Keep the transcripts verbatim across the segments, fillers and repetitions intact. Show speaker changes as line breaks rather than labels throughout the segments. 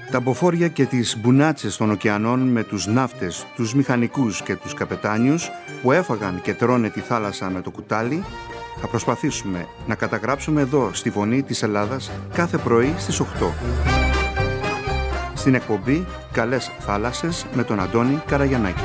Τα μποφόρια και τις μπουνάτσες των ωκεανών με τους ναύτες, τους μηχανικούς και τους καπετάνιους που έφαγαν και τρώνε τη θάλασσα με το κουτάλι, θα προσπαθήσουμε να καταγράψουμε εδώ στη Φωνή της Ελλάδας κάθε πρωί στις οκτώ. Στην εκπομπή Καλές Θάλασσες με τον Αντώνη Καραγιαννάκη.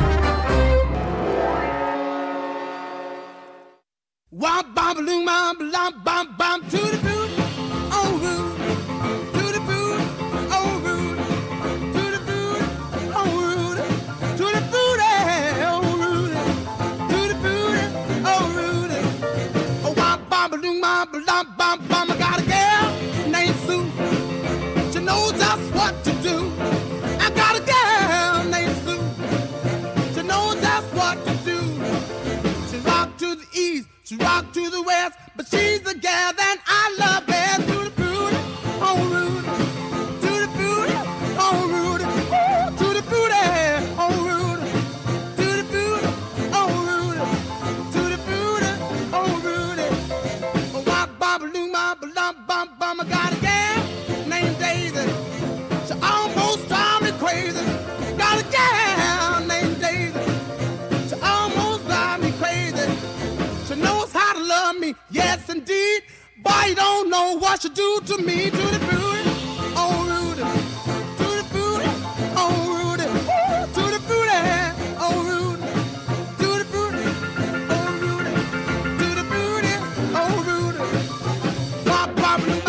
She rock to the west, but she's the gal that I love best. To the booty, oh Rudy, to the booty, oh Rudy, to the booty, oh Rudy, to the booty, oh Rudy, to the booty, oh Rudy. Oh, wop, bop, loo, bop, lump, bump, bum. I got a gal named Daisy. She almost drives me crazy. Got a gal named Daisy. She almost drives me crazy. She knows how to love me, yes indeed. Boy, you don't know what she do to me. To the booty, oh Rudy, to the booty, oh Rudy, to the booty, oh Rudy, to the booty, oh Rudy, to the booty, oh Rudy. Pop, pop, pop.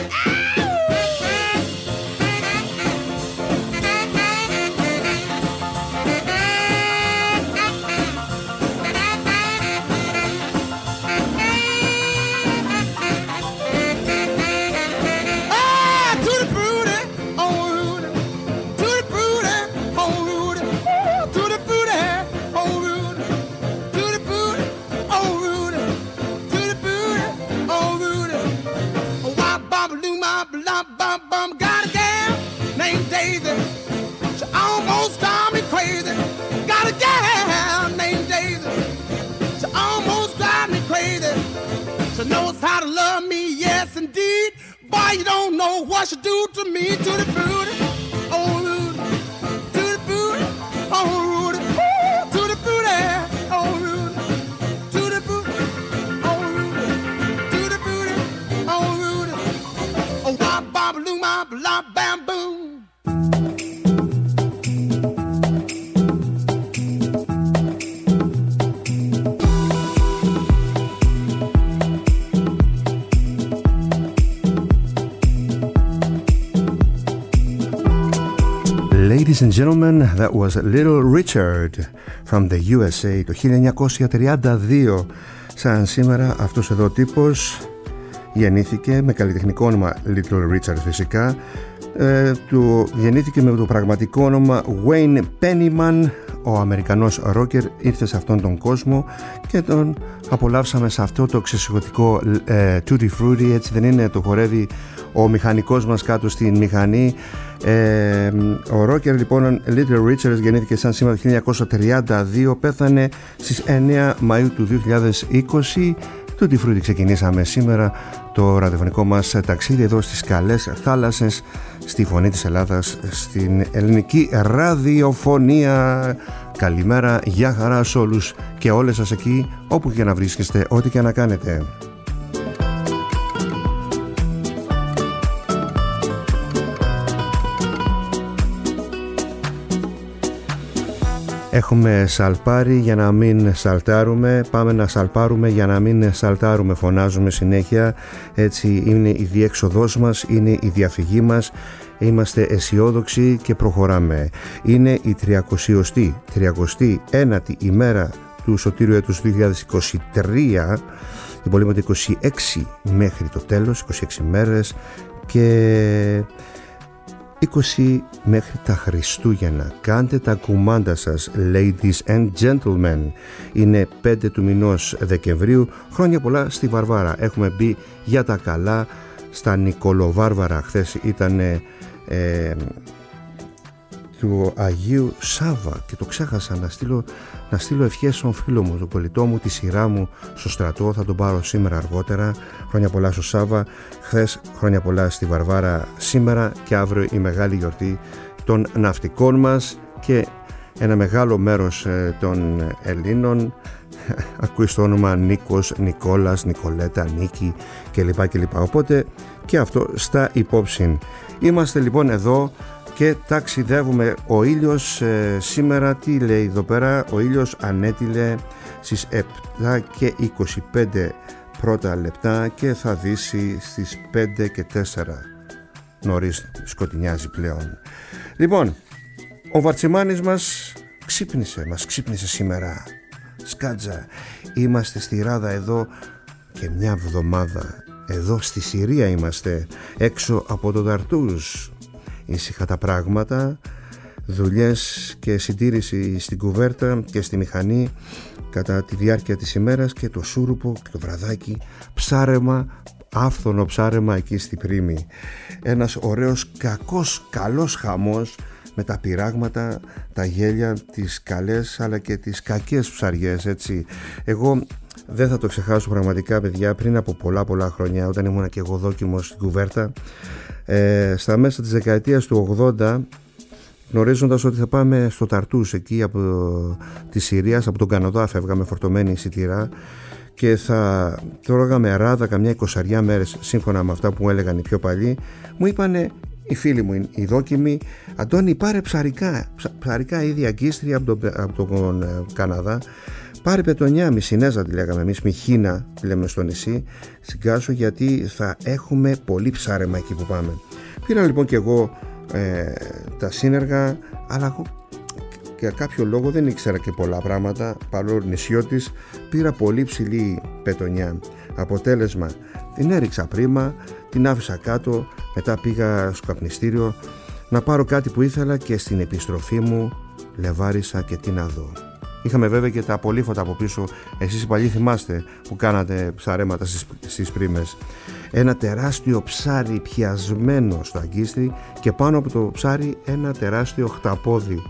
Got a gal named Daisy. She almost drives me crazy. Got a gal named Daisy. She almost drives me crazy. She knows how to love me, yes indeed. Boy, you don't know what she do to me. To the booty, oh Rudy, to the booty, oh Rudy, to the booty, oh Rudy, to the booty, oh Rudy, to the booty, oh Rudy. Oh, wop, bop, loo, bop, lop, bam, boom.
Ladies and gentlemen, that was Little Richard from the U S A το χίλια εννιακόσια τριάντα δύο. Σαν σήμερα αυτός εδώ τύπος γεννήθηκε με καλλιτεχνικό όνομα Little Richard φυσικά. Ε, του γεννήθηκε με το πραγματικό όνομα Wayne Pennyman. Ο Αμερικανός ρόκερ ήρθε σε αυτόν τον κόσμο και τον απολαύσαμε σε αυτό το ξεσηκωτικό ε, Tutti Frutti, έτσι δεν είναι? Το χορεύει ο μηχανικός μας κάτω στην μηχανή. Ε, ο ρόκερ λοιπόν Little Richard γεννήθηκε σαν σήμερα το χίλια εννιακόσια τριάντα δύο, πέθανε στις εννέα Μαΐου του δύο χιλιάδες είκοσι. Tutti Frutti ξεκινήσαμε σήμερα το ραδιοφωνικό μας ταξίδι εδώ στις καλές θάλασσες, στη Φωνή της Ελλάδας, στην ελληνική ραδιοφωνία. Καλημέρα, γεια χαρά σε όλους και όλες σας εκεί όπου και να βρίσκεστε, ό,τι και να κάνετε. Έχουμε σαλπάρει για να μην σαλτάρουμε, πάμε να σαλπάρουμε για να μην σαλτάρουμε, φωνάζουμε συνέχεια. Έτσι είναι η διέξοδός μας, είναι η διαφυγή μας. Είμαστε αισιόδοξοι και προχωράμε. Είναι η τριακοστή ένατη ημέρα του σωτήριου έτους δύο χιλιάδες είκοσι τρία. Υπολείμονται είκοσι έξι μέχρι το τέλος, είκοσι έξι μέρες και είκοσι μέχρι τα Χριστούγεννα. Κάντε τα κουμάντα σας, ladies and gentlemen. Είναι πέντε του μηνός Δεκεμβρίου. Χρόνια πολλά στη Βαρβάρα. Έχουμε μπει για τα καλά στα Νικολοβάρβαρα. Χθες ήταν ε, του Αγίου Σάβα, και το ξέχασα να στείλω, να στείλω ευχές στον φίλο μου, τον κολλητό μου, τη σειρά μου στο στρατό. Θα τον πάρω σήμερα αργότερα. Χρόνια πολλά στο Σάβα, χθες χρόνια πολλά στη Βαρβάρα, σήμερα και αύριο η μεγάλη γιορτή των ναυτικών μας και ένα μεγάλο μέρος των Ελλήνων ακούει στο όνομα Νίκος, Νικόλας, Νικολέτα, Νίκη κλπ. κλπ. Οπότε και αυτό στα υπόψη. Είμαστε λοιπόν εδώ και ταξιδεύουμε. Ο ήλιος ε, σήμερα τι λέει εδώ πέρα? Ο ήλιος ανέτειλε στις επτά και είκοσι πέντε πρώτα λεπτά και θα δύσει στις πέντε και τέσσερα. Νωρίς σκοτεινιάζει πλέον. Λοιπόν, ο Βαρτσιμάνης μας ξύπνησε, μας ξύπνησε σήμερα. Σκάτζα, είμαστε στη Ράδα εδώ και μια εβδομάδα. Εδώ στη Συρία είμαστε, έξω από το Ταρτούς. Ήσυχα τα πράγματα, δουλειές και συντήρηση στην κουβέρτα και στη μηχανή κατά τη διάρκεια της ημέρας και το σούρουπο και το βραδάκι, ψάρεμα, άφθονο ψάρεμα εκεί στη Πρίμη. Ένας ωραίος κακός καλός χαμός με τα πειράγματα, τα γέλια, τις καλές αλλά και τις κακές ψαριές, έτσι. Εγώ δεν θα το ξεχάσω πραγματικά, παιδιά, πριν από πολλά πολλά χρόνια, όταν ήμουν και εγώ δόκιμος στην κουβέρτα, ε, στα μέσα της δεκαετίας του ογδόντα, γνωρίζοντας ότι θα πάμε στο Ταρτούς εκεί από τη Συρίας, από τον Καναδά φεύγαμε φορτωμένοι εισιτήρα και θα τρώγαμε ράδα καμιά εικοσαριά μέρες, σύμφωνα με αυτά που μου έλεγαν οι πιο παλιοί. Μου είπανε οι φίλοι μου, οι δόκιμοι, Αντώνη, πάρε ψαρικά, ψαρικά ήδη αγκίστρια από τον, από τον ε, Καναδά, πάρε πετονιά, μισινέζα τη λέγαμε εμείς, μιχίνα τη λέμε στο νησί, συγκάσω, γιατί θα έχουμε πολύ ψάρεμα εκεί που πάμε. Πήρα λοιπόν και εγώ ε, τα σύνεργα, αλλά εγώ για κάποιο λόγο δεν ήξερα και πολλά πράγματα, παρόλο νησιώτης, πήρα πολύ ψηλή πετονιά. Αποτέλεσμα, την έριξα πρίμα, την άφησα κάτω, μετά πήγα στο καπνιστήριο να πάρω κάτι που ήθελα και στην επιστροφή μου λεβάρισα και τι να δω. Είχαμε βέβαια και τα απολύφωτα από πίσω, εσείς οι παλιοί θυμάστε που κάνατε ψαρέματα στις, στις πρίμες. Ένα τεράστιο ψάρι πιασμένο στο αγκίστρι και πάνω από το ψάρι ένα τεράστιο χταπόδι.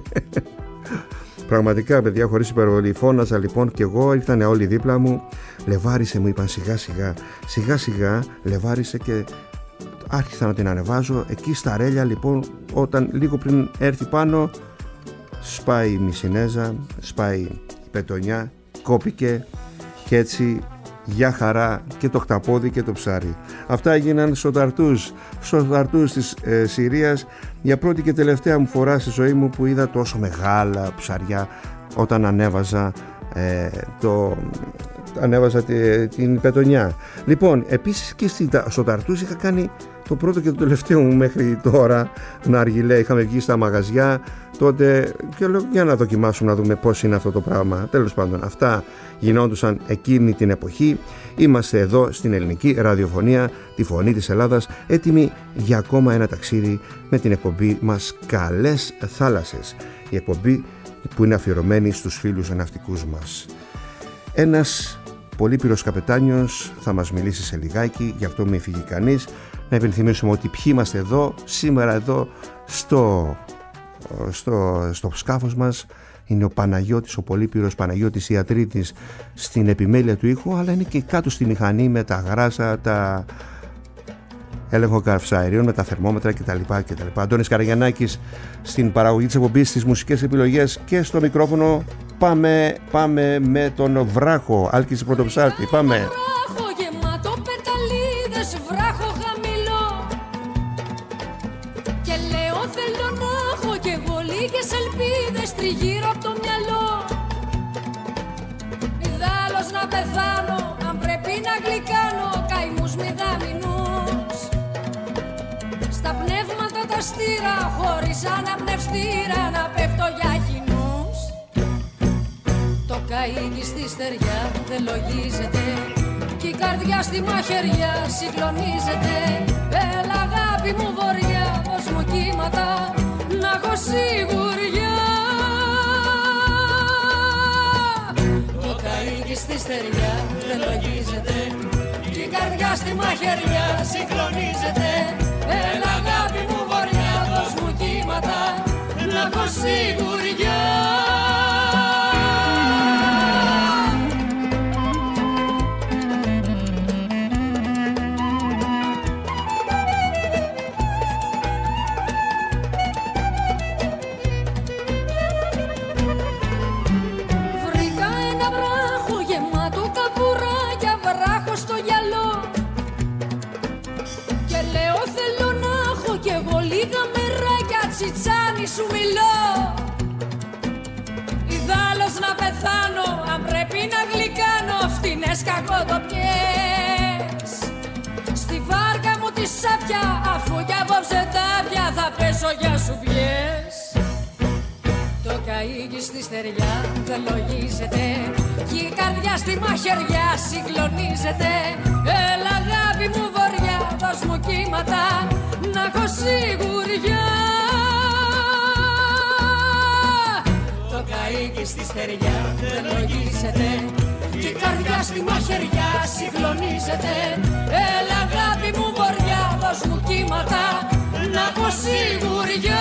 Πραγματικά, παιδιά, χωρίς υπερβολή. Φώναζα λοιπόν και εγώ, ήρθανε όλοι δίπλα μου. Λεβάρισε, μου είπαν, σιγά σιγά, σιγά σιγά λεβάρισε και άρχισα να την ανεβάζω. Εκεί στα ρέλια λοιπόν, όταν λίγο πριν έρθει πάνω, σπάει η μισινέζα, σπάει η πετονιά, κόπηκε και έτσι για χαρά και το χταπόδι και το ψάρι. Αυτά έγιναν στο Ταρτούς, στο Ταρτούς της ε, Συρίας, για πρώτη και τελευταία μου φορά στη ζωή μου που είδα τόσο μεγάλα ψαριά όταν ανέβαζα ε, το... ανέβαζα τη, την πετονιά. Λοιπόν, επίσης και στο Ταρτούς είχα κάνει το πρώτο και το τελευταίο μου μέχρι τώρα ναργιλέ. Είχαμε βγει στα μαγαζιά τότε και λέω για να δοκιμάσουμε να δούμε πώς είναι αυτό το πράγμα. Τέλος πάντων, αυτά γινόντουσαν εκείνη την εποχή. Είμαστε εδώ στην ελληνική ραδιοφωνία, τη φωνή της Ελλάδας, έτοιμοι για ακόμα ένα ταξίδι με την εκπομπή μας Καλές Θάλασσες. Η εκπομπή που είναι αφιερωμένη στους φίλους ναυτικούς μας. Ένας πολύπειρος καπετάνιος θα μας μιλήσει σε λιγάκι, γι' αυτό μην φύγει κανείς. Να υπενθυμίσουμε ότι ποιοι είμαστε εδώ, σήμερα εδώ στο, στο, στο σκάφος μας. Είναι ο Παναγιώτης, ο πολύπειρος Παναγιώτης Ιατρίδης στην επιμέλεια του ήχου, αλλά είναι και κάτω στη μηχανή με τα γράσα, τα έλεγχο καυσαερίων, με τα θερμόμετρα κτλ. κτλ. Αντώνης Καραγιαννάκης στην παραγωγή της εκπομπής, στις μουσικές επιλογές και στο μικρόφωνο. Πάμε, πάμε με τον Βράχο, Άλκης Πρωτοψάλτη. Πάμε.
Βράχο γεμάτο πεταλίδες, βράχο χαμηλό. Και λέω θέλω να έχω κι εγώ λίγες ελπίδες τριγύρω από το μυαλό. Ιδάλλως να πεθάνω, αν πρέπει να γλυκάνω καημούς μηδαμινούς. Στα πνεύματα τα στήρα, χωρίς αναπνευστήρα να πέφτω για κοινούς. Το καΐκι στη στεριά δεν λογίζεται κι η καρδιά στη μαχαιριά συγκλονίζεται. Έλα αγάπη μου βοριά, δώσ' μου κύματα να έχω σιγουριά. Το καΐκι στη στεριά δεν λογίζεται κι η καρδιά στη μαχαιριά συγκλονίζεται. Έλα αγάπη μου βοριά, δώσ' μου κύματα έχω σιγουριά. Τσιτσάνι σου μιλώ. Ιδάλλως να πεθάνω, αν πρέπει να γλυκάνω φτηνές κακοτοπιές. Στη βάρκα μου τη σάπια, αφού κι απόψε τάπια θα πέσω για σου πιές. Το καΐκι στη στεριά δεν λογίζεται κι η καρδιά στη μαχαιριά συγκλονίζεται. Έλα αγάπη μου βοριά, δώσ' μου κύματα να έχω σιγουριά. Το καΐκι στη στεριά δεν λογίζεται κι η καρδιά στη μαχαιριά συγκλονίζεται. Έλα αγάπη μου βοριά, δώσ' μου κύματα να έχω σιγουριά.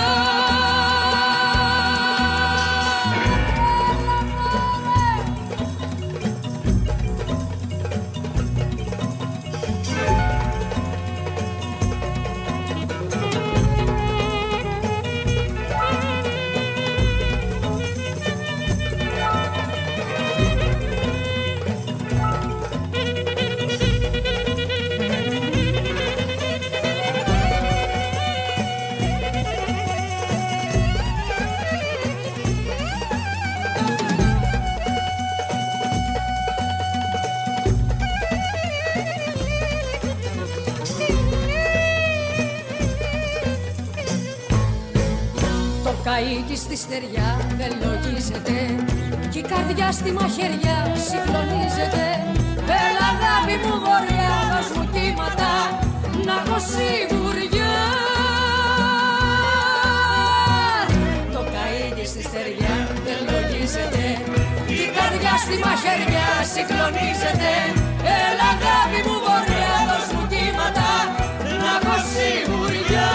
Καΐκι στη στεριά δεν λογίζεται κι η καρδιά στη μαχαιριά συγκλονίζεται. Έλα αγάπη μου βοριά, δώσ' μου κύματα να έχω σιγουριά. Το καΐκι στη στεριά δεν λογίζεται κι η καρδιά στη μαχαιριά συγκλονίζεται. Έλα αγάπη μου βοριά, δώσ' μου κύματα να έχω σιγουριά.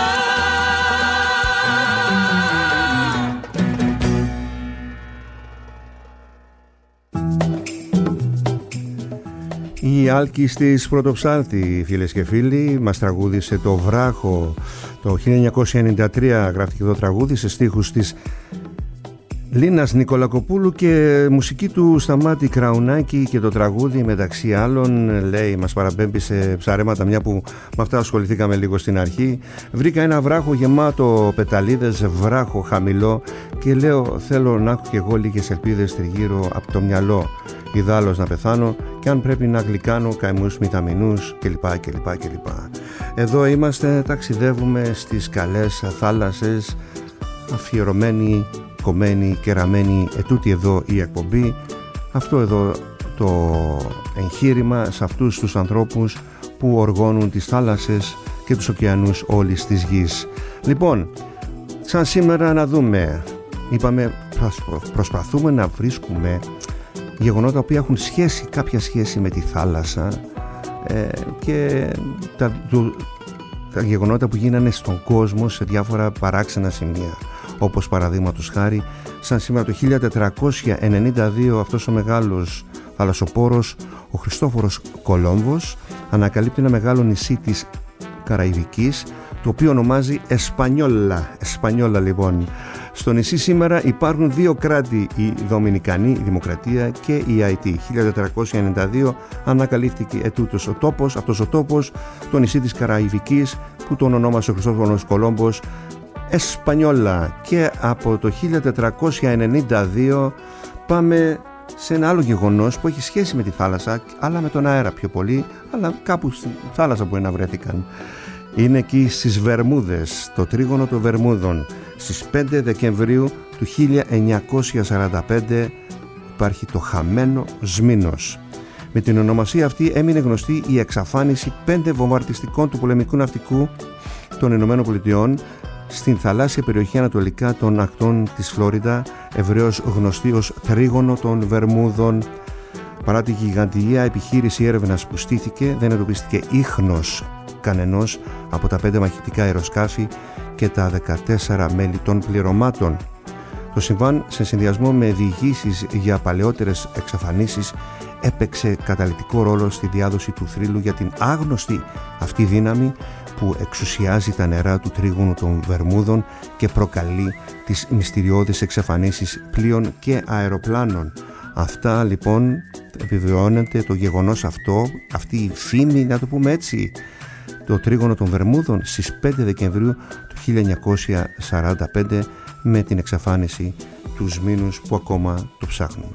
Η Άλκης της Πρωτοψάλτη, φίλες και φίλοι, μας τραγούδισε το Βράχο το χίλια εννιακόσια ενενήντα τρία. Γράφτηκε το τραγούδι σε στίχους της Λίνας Νικολακοπούλου και μουσική του Σταμάτη Κραουνάκη, και το τραγούδι μεταξύ άλλων λέει, μας παραπέμπει σε ψαρέματα, μια που με αυτά ασχοληθήκαμε λίγο στην αρχή. Βρήκα ένα βράχο γεμάτο πεταλίδες, βράχο χαμηλό, και λέω θέλω να έχω κι εγώ λίγες ελπίδες τριγύρω από το μυαλό. Ιδάλλως να πεθάνω και αν πρέπει να γλυκάνω καημούς μηταμινούς κλπ κλπ κλπ. Εδώ είμαστε, ταξιδεύουμε στις καλές θάλασσες, αφιερωμένοι, κομμένοι και ραμμένοι ετούτη εδώ η εκπομπή. Αυτό εδώ το εγχείρημα σε αυτούς τους ανθρώπους που οργώνουν τις θάλασσες και τους ωκεανούς όλης της γης. Λοιπόν, σαν σήμερα να δούμε, είπαμε προσπαθούμε να βρίσκουμε γεγονότα που έχουν σχέση, κάποια σχέση με τη θάλασσα, ε, και τα, το, τα γεγονότα που γίνανε στον κόσμο σε διάφορα παράξενα σημεία, όπως παραδείγματος χάρη σαν σήμερα το χίλια τετρακόσια ενενήντα δύο αυτός ο μεγάλος θαλασσοπόρος, ο Χριστόφορος Κολόμβος, ανακαλύπτει ένα μεγάλο νησί της Καραϊβικής, το οποίο ονομάζει Εσπανιόλα. Εσπανιόλα λοιπόν. Στο νησί σήμερα υπάρχουν δύο κράτη, η Δομινικανή η Δημοκρατία και η Αϊτή. χίλια τετρακόσια ενενήντα δύο ανακαλύφθηκε ετούτος ο τόπος, αυτός ο τόπος, το νησί της Καραϊβικής, που τον ονόμασε ο Χριστόφορος Κολόμβος Εσπανιόλα. Και από το χίλια τετρακόσια ενενήντα δύο πάμε σε ένα άλλο γεγονός που έχει σχέση με τη θάλασσα, αλλά με τον αέρα πιο πολύ, αλλά κάπου στη θάλασσα μπορεί να βρέθηκαν. Είναι εκεί στις Βερμούδες, το τρίγωνο των Βερμούδων. Στις πέντε Δεκεμβρίου του χίλια εννιακόσια σαράντα πέντε υπάρχει το χαμένο Σμήνος. Με την ονομασία αυτή έμεινε γνωστή η εξαφάνιση πέντε βομβαρδιστικών του πολεμικού ναυτικού των Ηνωμένων Πολιτειών στην θαλάσσια περιοχή ανατολικά των ακτών της Φλόριντα, ευρέως γνωστή ως τρίγωνο των Βερμούδων. Παρά τη γιγαντιαία επιχείρηση έρευνας που στήθηκε, δεν εντοπίστηκε ίχνος κανενός από τα πέντε μαχητικά αεροσκάφη και τα δεκατέσσερα μέλη των πληρωμάτων. Το συμβάν, σε συνδυασμό με διηγήσεις για παλαιότερες εξαφανίσεις, έπαιξε καταλυτικό ρόλο στη διάδοση του θρύλου για την άγνωστη αυτή δύναμη που εξουσιάζει τα νερά του τρίγωνου των Βερμούδων και προκαλεί τις μυστηριώδεις εξαφανίσεις πλοίων και αεροπλάνων. Αυτά λοιπόν επιβεβαιώνεται το γεγονός αυτό, αυτή η φήμη, να το πούμε έτσι, το τρίγωνο των Βερμούδων στις πέντε Δεκεμβρίου του χίλια εννιακόσια σαράντα πέντε με την εξαφάνιση τους μήνους που ακόμα το ψάχνουμε.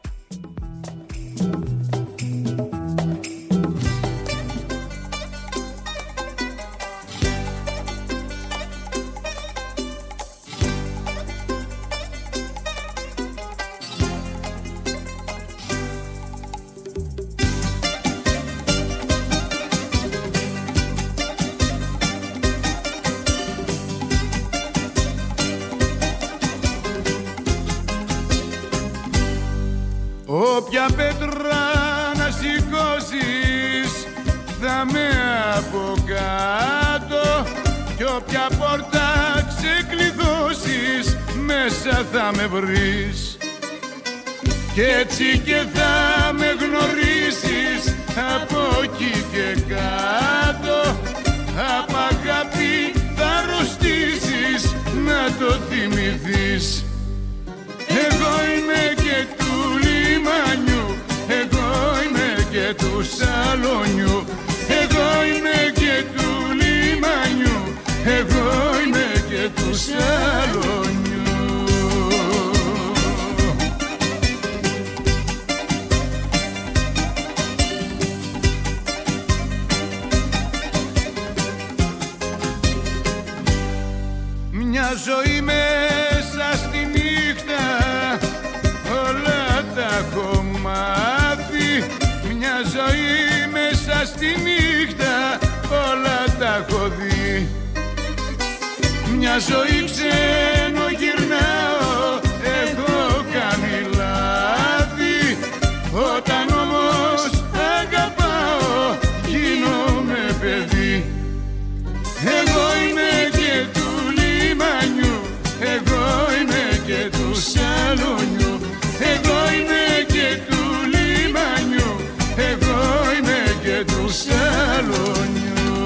Όποια πέτρα να σηκώσεις θα με από κάτω κι όποια πόρτα ξεκλειδώσεις μέσα θα με βρεις κι έτσι και θα με γνωρίσεις από εκεί και κάτω. Απ' αγάπη θα αρρωστήσεις, να το θυμηθείς. Εγώ είμαι και του λιμανιού, εγώ είμαι και του σαλονιού, εγώ είμαι και του λιμανιού, εγώ είμαι και του σαλονιού. Μια ζωή μέσα στη νύχτα όλα τα έχω μάθει, μια ζωή μέσα στη νύχτα όλα τα έχω δει. Μια ζωή ξενογυρνάω, έχω κάνει λάθη, όταν όμως αγαπάω γίνομαι παιδί. Εγώ είμαι και του λιμανιού, εγώ είμαι και του σαλονιού, εγώ είμαι και του λιμανιού, εγώ είμαι και του σαλονιού.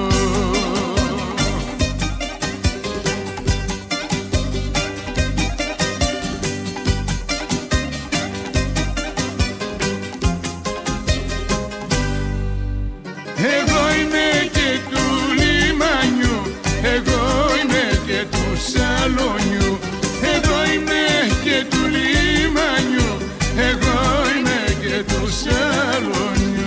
Εγώ είμαι και του λιμανιού, εγώ είμαι και του σαλονιού, εγώ είμαι και του λιμανιού, εγώ είμαι και του σαλονιού.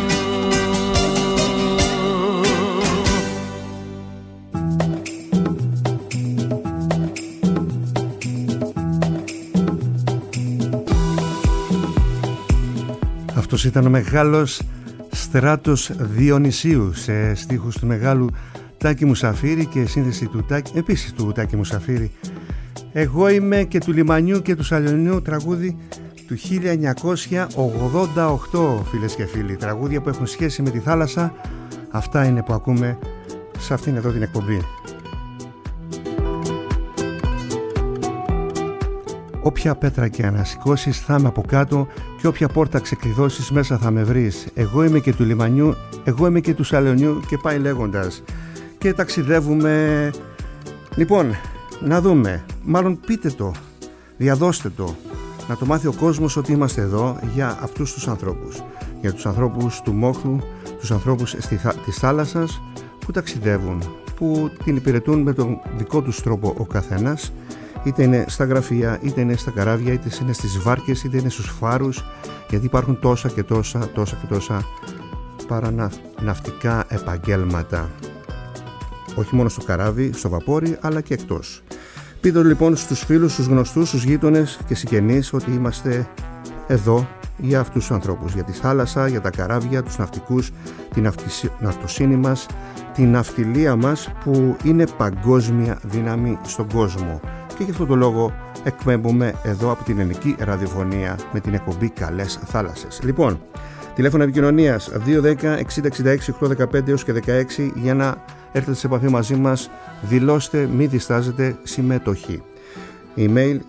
Αυτός ήταν ο μεγάλος Στράτος Διονυσίου σε στίχους του μεγάλου Τάκη Μουσαφίρη και σύνθεση του Τάκη, επίσης του Τάκη Μουσαφίρη. Εγώ είμαι και του λιμανιού και του σαλονιού, τραγούδι του χίλια εννιακόσια ογδόντα οκτώ, φίλες και φίλοι. Τραγούδια που έχουν σχέση με τη θάλασσα. Αυτά είναι που ακούμε σε αυτήν εδώ την εκπομπή. Όποια πέτρα και ανασηκώσεις θα είμαι από κάτω και όποια πόρτα ξεκλειδώσεις μέσα θα με βρεις. Εγώ είμαι και του λιμανιού, εγώ είμαι και του σαλονιού και πάει λέγοντας. Και ταξιδεύουμε. Λοιπόν, να δούμε, μάλλον πείτε το, διαδώστε το, να το μάθει ο κόσμος ότι είμαστε εδώ για αυτούς τους ανθρώπους. Για τους ανθρώπους του μόχθου, τους ανθρώπους της θάλασσας που ταξιδεύουν, που την υπηρετούν με τον δικό τους τρόπο ο καθένας, είτε είναι στα γραφεία, είτε είναι στα καράβια, είτε είναι στις βάρκες, είτε είναι στους φάρους, γιατί υπάρχουν τόσα και τόσα, τόσα και τόσα παραναυτικά επαγγέλματα. Όχι μόνο στο καράβι, στο βαπόρι, αλλά και εκτός. Πείτε λοιπόν στους φίλους, στους γνωστούς, στους γείτονες και συγγενείς ότι είμαστε εδώ για αυτούς τους ανθρώπους, για τη θάλασσα, για τα καράβια, τους ναυτικούς, την ναυτοσύνη μας, την ναυτιλία μας που είναι παγκόσμια δύναμη στον κόσμο. Και γι' αυτό το λόγο εκπέμπουμε εδώ από την ελληνική ραδιοφωνία με την εκπομπή Καλές Θάλασσες. Λοιπόν, τηλέφωνο επικοινωνίας δύο δέκα εξήντα εξήντα έξι οκτακόσια δεκαπέντε έως και δεκαέξι για να έρθετε σε επαφή μαζί μας, δηλώστε, μη διστάζετε, συμμετοχή. Email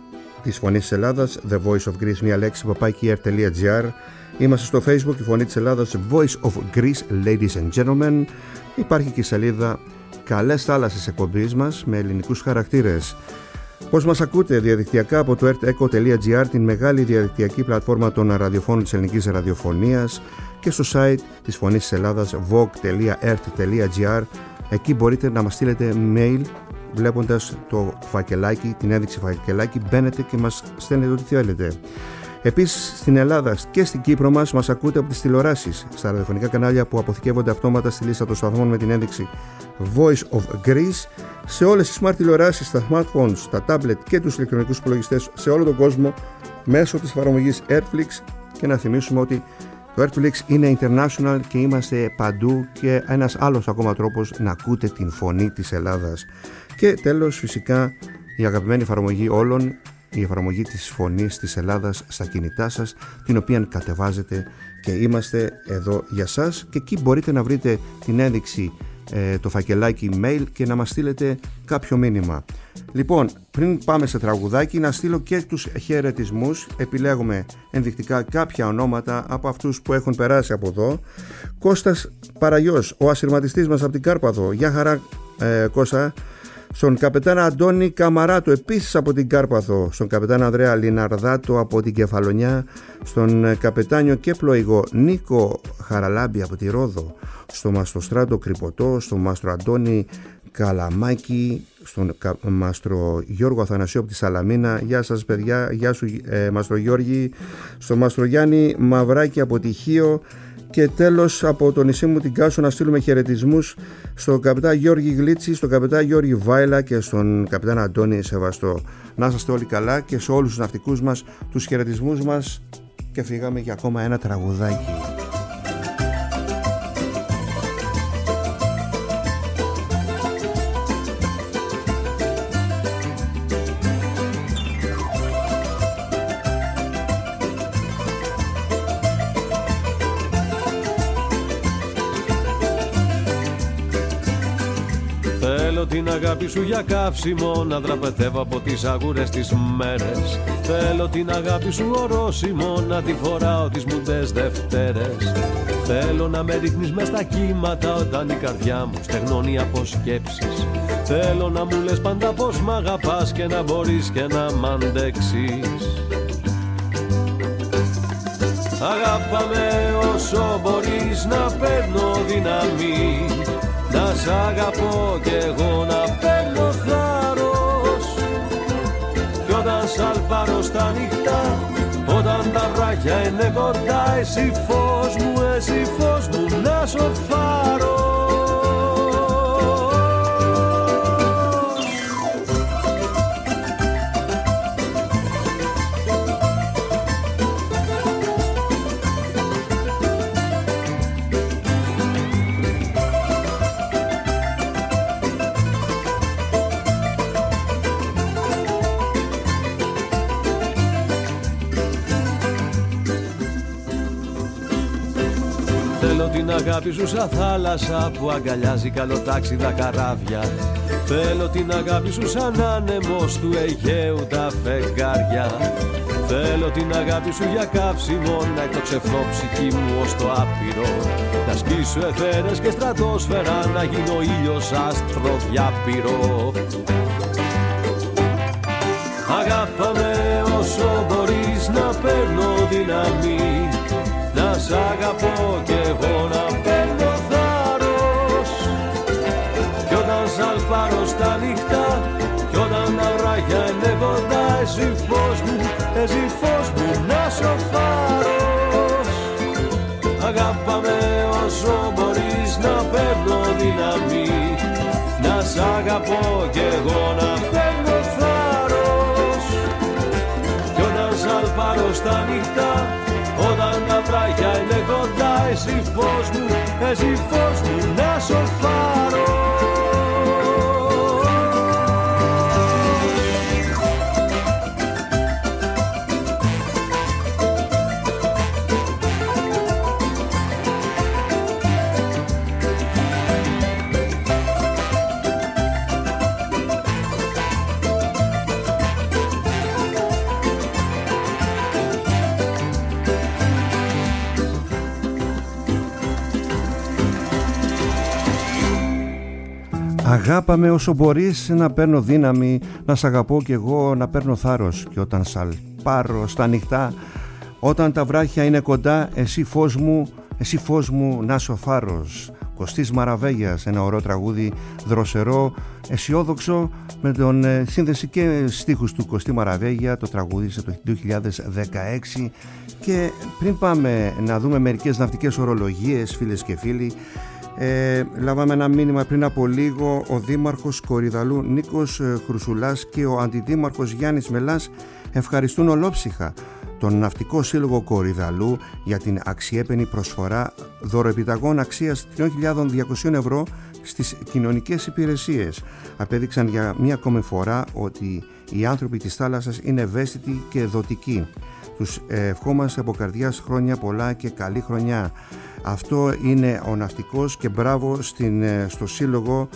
της Φωνής της Ελλάδας, The Voice of Greece, μία λέξη, παπάκι air τελεία gr. Είμαστε στο Facebook, η Φωνή της Ελλάδας, Voice of Greece, Ladies and Gentlemen. Υπάρχει και η σελίδα Καλές Θάλασσες εκπομπής μας με ελληνικούς χαρακτήρες. Πώς μας ακούτε? Διαδικτυακά από το earth echo τελεία gr, την μεγάλη διαδικτυακή πλατφόρμα των ραδιοφώνων της ελληνικής ραδιοφωνίας, και στο site της Φωνής της Ελλάδας, vogue τελεία earth τελεία gr. Εκεί μπορείτε να μας στείλετε mail βλέποντας το φακελάκι, την ένδειξη φακελάκι, μπαίνετε και μας στέλνετε ό,τι θέλετε. Επίσης στην Ελλάδα και στην Κύπρο μας, μας ακούτε από τις τηλεοράσεις, στα ραδιοφωνικά κανάλια που αποθηκεύονται αυτόματα στη λίστα των σταθμών με την ένδειξη Voice of Greece, σε όλες τις smart τηλεοράσεις, τα smartphones, τα tablet και τους ηλεκτρονικούς υπολογιστές σε όλο τον κόσμο μέσω της εφαρμογής Airflix. Και να θυμίσουμε ότι το Airflix είναι international και είμαστε παντού, και ένας άλλος ακόμα τρόπος να ακούτε την φωνή της Ελλάδας. Και τέλος, φυσικά, η αγαπημένη εφαρμογή όλων, η εφαρμογή της Φωνής της Ελλάδας στα κινητά σας, την οποία κατεβάζετε και είμαστε εδώ για σας, και εκεί μπορείτε να βρείτε την ένδειξη, ε, το φακελάκι mail, και να μας στείλετε κάποιο μήνυμα. Λοιπόν, πριν πάμε σε τραγουδάκι, να στείλω και τους χαιρετισμούς. Επιλέγουμε ενδεικτικά κάποια ονόματα από αυτούς που έχουν περάσει από εδώ. Κώστας Παραγιός, ο ασυρματιστής μας από την Κάρπαθο. Γεια χαρά, ε, Κώστα. Στον καπετάνα Αντώνη Καμαράτο, επίσης από την Κάρπαθο. Στον καπετάνα Ανδρέα Λιναρδάτο από την Κεφαλονιά. Στον καπετάνιο και πλοηγό Νίκο Χαραλάμπη από τη Ρόδο. Στο Μαστροστράτο Κρυποτό. Στον Μάστρο Αντώνη Καλαμάκη. Στον Μάστρο Γιώργο Αθανασίου από τη Σαλαμίνα. Γεια σας παιδιά, γεια σου ε, Μάστρο Γιώργη. Στον Μάστρο Γιάννη Μαυράκη από τη Χίο. Και τέλος, από το νησί μου την Κάσο, να στείλουμε χαιρετισμούς στον καπετά Γιώργη Γλίτση, στον καπετά Γιώργη Βάιλα και στον καπετάν Αντώνη Σεβαστό. Να είστε όλοι καλά, και σε όλους τους ναυτικούς μας τους χαιρετισμούς μας, και φύγαμε για ακόμα ένα τραγουδάκι.
Την αγάπη σου για καύσιμο, να δραπετεύω από τις αγούρες τις μέρες. Θέλω την αγάπη σου ορόσημο, να τη φοράω τις μουντές Δευτέρες. Θέλω να με ρίχνεις μες στα κύματα όταν η καρδιά μου στεγνώνει από σκέψεις. Θέλω να μου λες πάντα πως μ' αγαπάς και να μπορείς και να μ' αντέξεις. Αγάπαμε όσο μπορείς, να παίρνω δύναμη, να σ' αγαπώ κι εγώ να παίρνω θάρρος. Κι όταν σαλπάρω στα νυχτά, όταν τα βράχια είναι κοντά, εσύ φως μου, εσύ φως μου, να σ' φάρω. Την αγάπη σου σαν θάλασσα που αγκαλιάζει καλοτάξιδα καράβια. Θέλω την αγάπη σου σαν άνεμος του Αιγαίου τα φεγγάρια. Θέλω την αγάπη σου για καύσιμο, να εκτοξευθώ ψυχή μου ως το άπειρο. Να σκίσω αιθέρες και στρατόσφαιρα, να γίνω ήλιος άστρο διάπειρο. Αγάπαμε όσο μπορείς, να παίρνω δύναμη, να σ' αγαπώ κι εγώ να παίρνω θάρρος. Κι όταν σαλπάρω στα νυχτά, κι όταν τα βράχια είναι κοντά, εσύ φως μου, εσύ φως μου, να σ' φάρος. Αγάπαμε όσο μπορείς, να παίρνω δύναμη, να σ' αγαπώ κι εγώ να παίρνω θάρρος. Κι όταν σαλπάρω στα νυχτά, όταν τα βράχια είναι κοντά, εσύ φως μου, εσύ φως μου, να σ' φάρω.
Αγάπαμε όσο μπορείς να παίρνω δύναμη, να σ' αγαπώ κι εγώ να παίρνω θάρρος. Και όταν σαλπάρω στα νυχτά, όταν τα βράχια είναι κοντά, εσύ φως μου, εσύ φως μου να σ' ο φάρος. Κωστής Μαραβέγιας, ένα ωραίο τραγούδι δροσερό, αισιόδοξο, με τον ε, σύνδεση και στίχους του Κωστή Μαραβέγια. Το τραγούδισε το δύο χιλιάδες δεκαέξι. Και πριν πάμε να δούμε μερικές ναυτικές ορολογίες, φίλες και φίλοι, Ε, λάβαμε ένα μήνυμα πριν από λίγο. Ο Δήμαρχος Κορυδαλού Νίκος Χρουσουλάς και ο Αντιδήμαρχος Γιάννης Μελάς ευχαριστούν ολόψυχα τον Ναυτικό Σύλλογο Κορυδαλού για την αξιέπαινη προσφορά δωροεπιταγών αξίας τρεις χιλιάδες διακόσια ευρώ στις κοινωνικές υπηρεσίες. Απέδειξαν για μία ακόμη φορά ότι οι άνθρωποι της θάλασσας είναι ευαίσθητοι και δοτικοί. Τους ευχόμαστε από καρδιάς χρόνια πολλά και καλή χρονιά. Αυτό είναι ο Ναυτικός και μπράβο στην, στο, σύλλογο,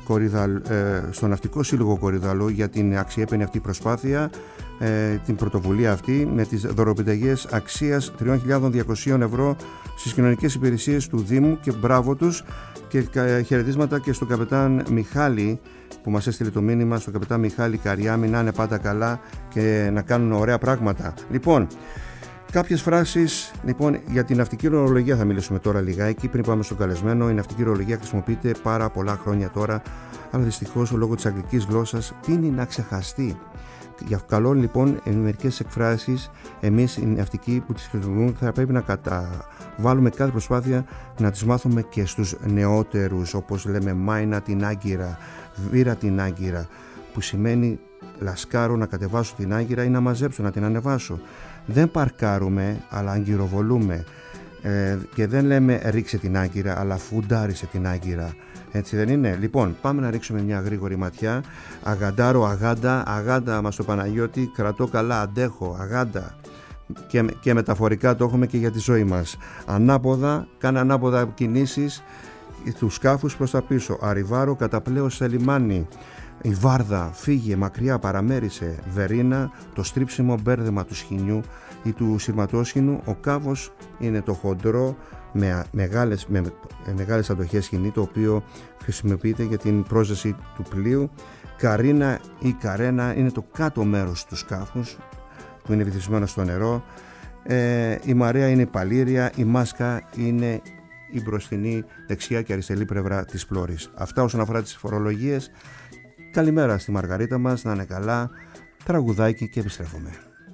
στο Ναυτικό Σύλλογο Κορυδαλού για την αξιέπαινη αυτή προσπάθεια, την πρωτοβουλία αυτή με τις δωροπιταγές αξίας τρεις χιλιάδες διακόσια ευρώ στις κοινωνικές υπηρεσίες του Δήμου, και μπράβο τους, και χαιρετίσματα και στον καπετάν Μιχάλη που μας έστειλε το μήνυμα, στον καπετάν Μιχάλη Καριάμι, να είναι πάντα καλά και να κάνουν ωραία πράγματα. Λοιπόν, κάποιες φράσεις λοιπόν, για την ναυτική ορολογία θα μιλήσουμε τώρα λιγάκι πριν πάμε στον καλεσμένο. Η ναυτική ορολογία χρησιμοποιείται πάρα πολλά χρόνια τώρα, αλλά δυστυχώς λόγω της αγγλικής γλώσσας τείνει να ξεχαστεί. Για καλό λοιπόν μερικές εκφράσεις εμείς οι ναυτικοί που τις χρησιμοποιούμε θα πρέπει να καταβάλουμε κάθε προσπάθεια να τις μάθουμε και στους νεότερους, όπως λέμε μάινα την άγκυρα, βήρα την άγκυρα, που σημαίνει λασκάρω, να κατεβάσω την άγκυρα ή να μαζέψω, να την ανεβάσω. Δεν παρκάρουμε αλλά αγκυροβολούμε, ε, και δεν λέμε ρίξε την άγκυρα αλλά φουντάρισε την άγκυρα. Έτσι δεν είναι? Λοιπόν, πάμε να ρίξουμε μια γρήγορη ματιά. Αγαντάρω, αγάντα, αγάντα μας το Παναγιώτη, κρατώ καλά, αντέχω, αγάντα. Και, και μεταφορικά το έχουμε και για τη ζωή μας. Ανάποδα, κάνε ανάποδα κινήσεις τους σκάφους προς τα πίσω. Αριβάρο, καταπλέω σε λιμάνι. Η βάρδα, φύγε, μακριά, παραμέρισε. Βερίνα, το στρίψιμο μπέρδεμα του σχοινιού ή του σειρματόσχοινου. Ο κάβος είναι το χοντρό με μεγάλες, με μεγάλες αντοχές σχοινί, το οποίο χρησιμοποιείται για την πρόσδεση του πλοίου. Καρίνα ή καρένα είναι το κάτω μέρος του σκάφους που είναι βυθισμένο στο νερό. Ε, η μαρέα είναι η παλήρια. Η μάσκα είναι η μπροστινή δεξιά και αριστερή πλευρά της πλώρης. Αυτά όσον αφορά τις φορολογίες. Καλημέρα στη Μαργαρίτα μας, να είναι καλά. Τραγουδάκι και επιστρέφουμε.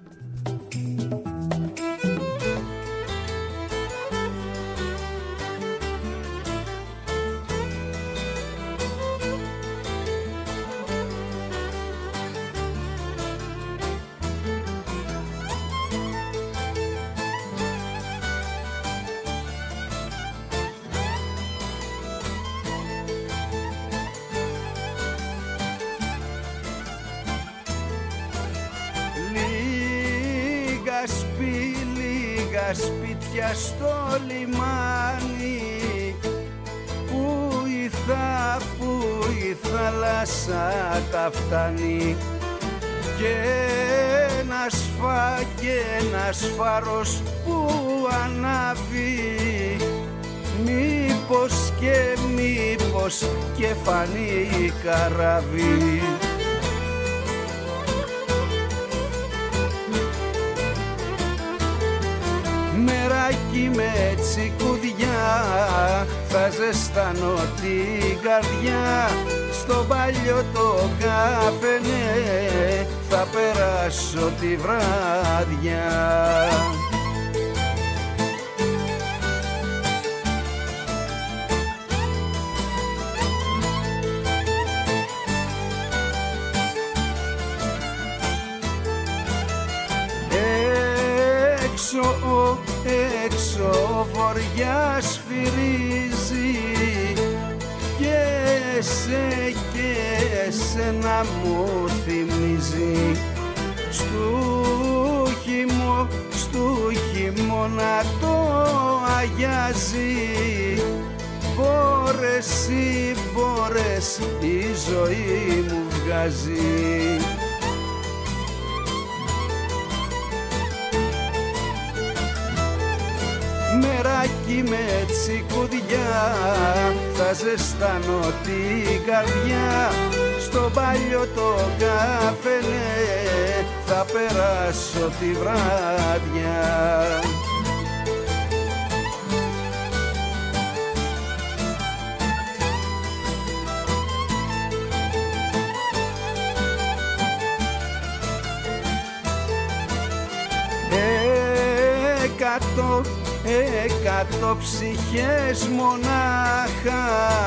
Σπίτια στο λιμάνι που η, θα, που η θάλασσα τα φτάνει, και ένας φα και ένας φάρος που ανάβει, μήπως και μήπως και φανεί καράβι. Μεράκι με τσικουδιά θα ζεστάνω την καρδιά, στο παλιό το καφενέ θα περάσω τη βράδια. Έξω, έξω βορειά σφυρίζει, και σε και εσένα μου θυμίζει. Στου χειμώ, στου χειμώνα το αγιάζει, μπόρες ή μπόρες η ζωή μου βγάζει. Μεράκι μεράκι με τσικουδιά θα ζεστάνω την καρδιά. Στο παλιό το καφενέ θα περάσω τη βράδια. Εκατό, εκατό ψυχές μονάχα,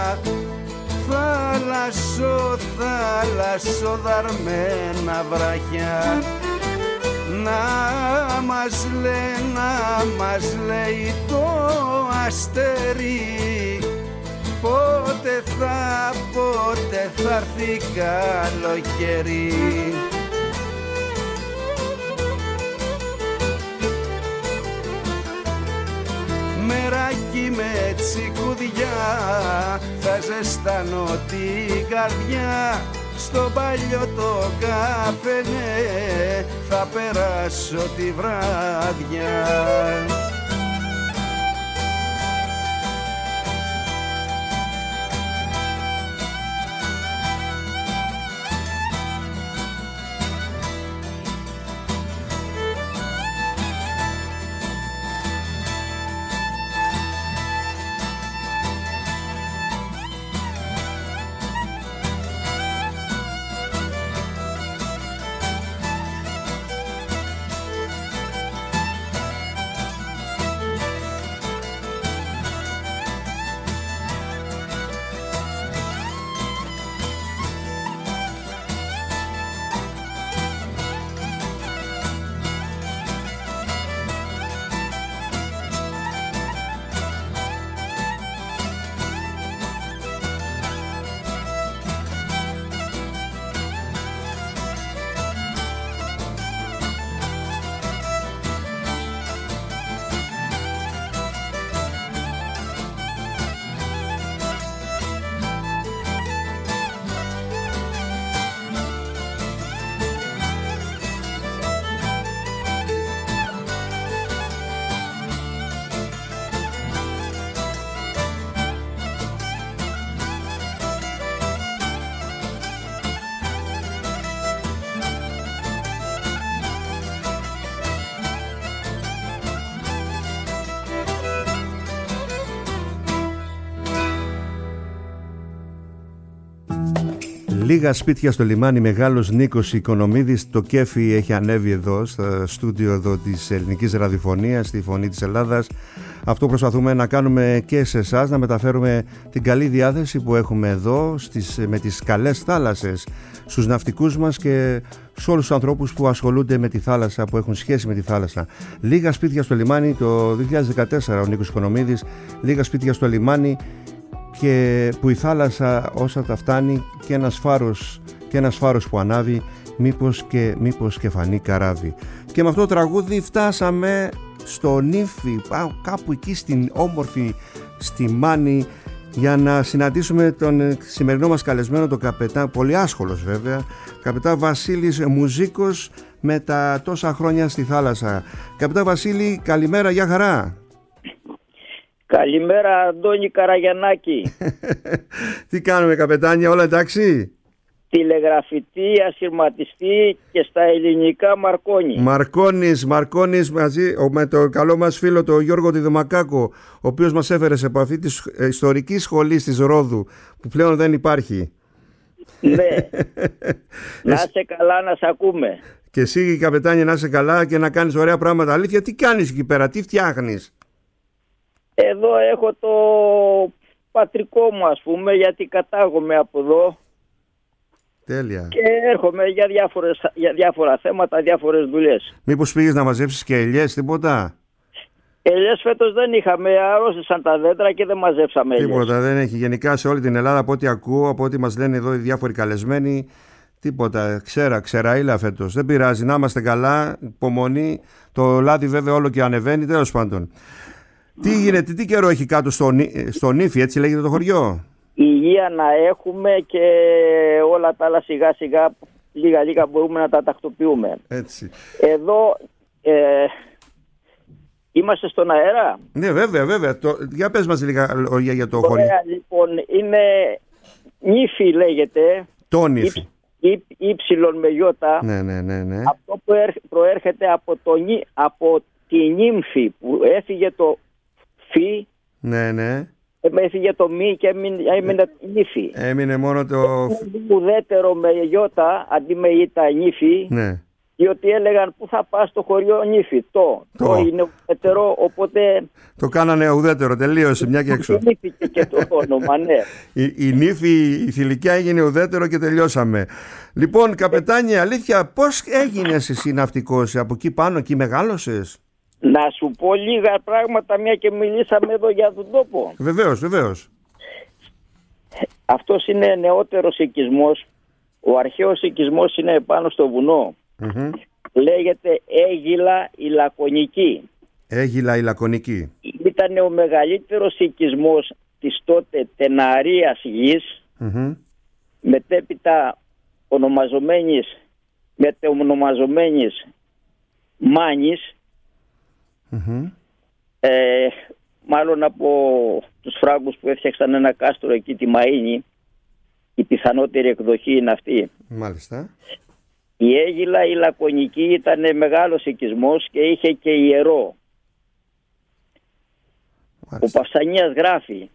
θάλασσο, θάλασσο δαρμένα βράχια. Να μας λέει, να μας λέει το αστέρι, πότε θα, πότε θα έρθει καλοκαίρι. Μεράκι με τσικουδιά θα ζεστάνω την καρδιά. Στο παλιό το καφενέ θα περάσω τη βράδια.
Λίγα σπίτια στο λιμάνι, μεγάλος Νίκος Οικονομίδης. Το κέφι έχει ανέβει εδώ στο στούντιο εδώ της Ελληνικής Ραδιοφωνίας, στη Φωνή της Ελλάδας. Αυτό προσπαθούμε να κάνουμε και σε εσάς, να μεταφέρουμε την καλή διάθεση που έχουμε εδώ στις, με τις καλές θάλασσες στους ναυτικούς μας και σε όλους τους ανθρώπους που ασχολούνται με τη θάλασσα, που έχουν σχέση με τη θάλασσα. Λίγα σπίτια στο λιμάνι το δύο χιλιάδες δεκατέσσερα ο Νίκος Οικονομίδης, λίγα σπίτια στο λιμάνι, και που η θάλασσα όσα τα φτάνει και ένας φάρος, και ένας φάρος που ανάβει, μήπως και, μήπως και φανεί καράβι. Και με αυτό το τραγούδι φτάσαμε στο Νύφη, κάπου εκεί στην όμορφη στη Μάνη, για να συναντήσουμε τον σημερινό μας καλεσμένο, τον καπετάν, πολύ άσχολος βέβαια, καπετάν Βασίλης Μουζίκος, με τα τόσα χρόνια στη θάλασσα. Καπετάν Βασίλη, καλημέρα, γεια χαρά.
Καλημέρα Αντώνη Καραγιαννάκη.
Τι κάνουμε καπετάνια, όλα εντάξει?
Τηλεγραφητή, ασυρματιστή και στα ελληνικά Μαρκόνη.
Μαρκόνης, Μαρκόνης μαζί με το καλό μας φίλο τον Γιώργο Τιδωμακάκο, ο οποίος μας έφερε σε επαφή της ιστορικής σχολής της Ρόδου, που πλέον δεν υπάρχει.
Ναι. Να είσαι καλά, να σε ακούμε.
Και εσύ καπετάνια να είσαι καλά και να κάνεις ωραία πράγματα. Αλήθεια, τι κάνεις εκεί πέρα, τι φτιάχνεις?
Εδώ έχω το πατρικό μου, ας πούμε, γιατί κατάγομαι από εδώ.
Τέλεια.
Και έρχομαι για, διάφορες, για διάφορα θέματα, διάφορες δουλειές.
Μήπως πήγες να μαζέψεις και ελιές, τίποτα?
Ελιές φέτος δεν είχαμε, αρρώστησαν τα δέντρα και δεν μαζέψαμε ελιές.
Τίποτα δεν έχει. Γενικά σε όλη την Ελλάδα, από ό,τι ακούω, από ό,τι μας λένε εδώ οι διάφοροι καλεσμένοι, τίποτα. Ξέρα, ξεραήλα φέτος. Δεν πειράζει, να είμαστε καλά, υπομονή. Το λάδι βέβαια όλο και ανεβαίνει, τέλος πάντων. Τι γίνεται, τι καιρό έχει κάτω στο, στο Νύφη, έτσι λέγεται το χωριό?
Υγεία να έχουμε και όλα τα άλλα σιγά σιγά, λίγα λίγα μπορούμε να τα τακτοποιούμε.
Έτσι.
Εδώ ε, Είμαστε στον αέρα.
Ναι, βέβαια, βέβαια. Το, για πες μας λίγα λόγια για το χωριό.
Ωραία, λοιπόν, είναι νύφη λέγεται.
Το νύφη.
Ήψιλον με γιώτα.
Ναι, ναι, ναι, ναι.
Αυτό που προέρχεται από, το, από τη νύμφη που έφυγε το φι.
Ναι, ναι.
Έφυγε το μη και έμεινε, έμεινε νύφη.
Έμεινε μόνο το...
Ουδέτερο με γιώτα αντί με ήττα νύφη.
Ναι.
Διότι έλεγαν πού θα πας στο χωριό νύφη. Το, το. το είναι ουδέτερο, οπότε...
Το κάνανε ουδέτερο, τελείωσε μια και έξω.
Νύφηκε και το όνομα, ναι.
Η, η νύφη, η θηλυκιά έγινε ουδέτερο και τελειώσαμε. Λοιπόν, καπετάνιε, αλήθεια, πώς έγινες εσύ ναυτικός, από εκεί πάνω, εκεί μεγάλωσες?
Να σου πω λίγα πράγματα, μια και μιλήσαμε εδώ για τον τόπο.
Βεβαίως, βεβαίως.
Αυτός είναι νεότερος οικισμός. Ο αρχαίος οικισμός είναι πάνω στο βουνό.
Mm-hmm.
Λέγεται Αίγυλα η Λακωνική.
Αίγυλα η Λακωνική.
Ήταν ο μεγαλύτερος οικισμός της τότε τεναρίας γης,
mm-hmm.
μετέπειτα ονομαζομένης, μετεονομαζομένης Μάνης,
mm-hmm.
ε, μάλλον από τους Φράγκους που έφτιαξαν ένα κάστρο εκεί τη Μαΐνη. Η πιθανότερη εκδοχή είναι αυτή.
Μάλιστα.
Η Αίγυλα η Λακωνική ήταν μεγάλος οικισμός και είχε και ιερό.
Μάλιστα.
Ο Παυσανίας γράφει: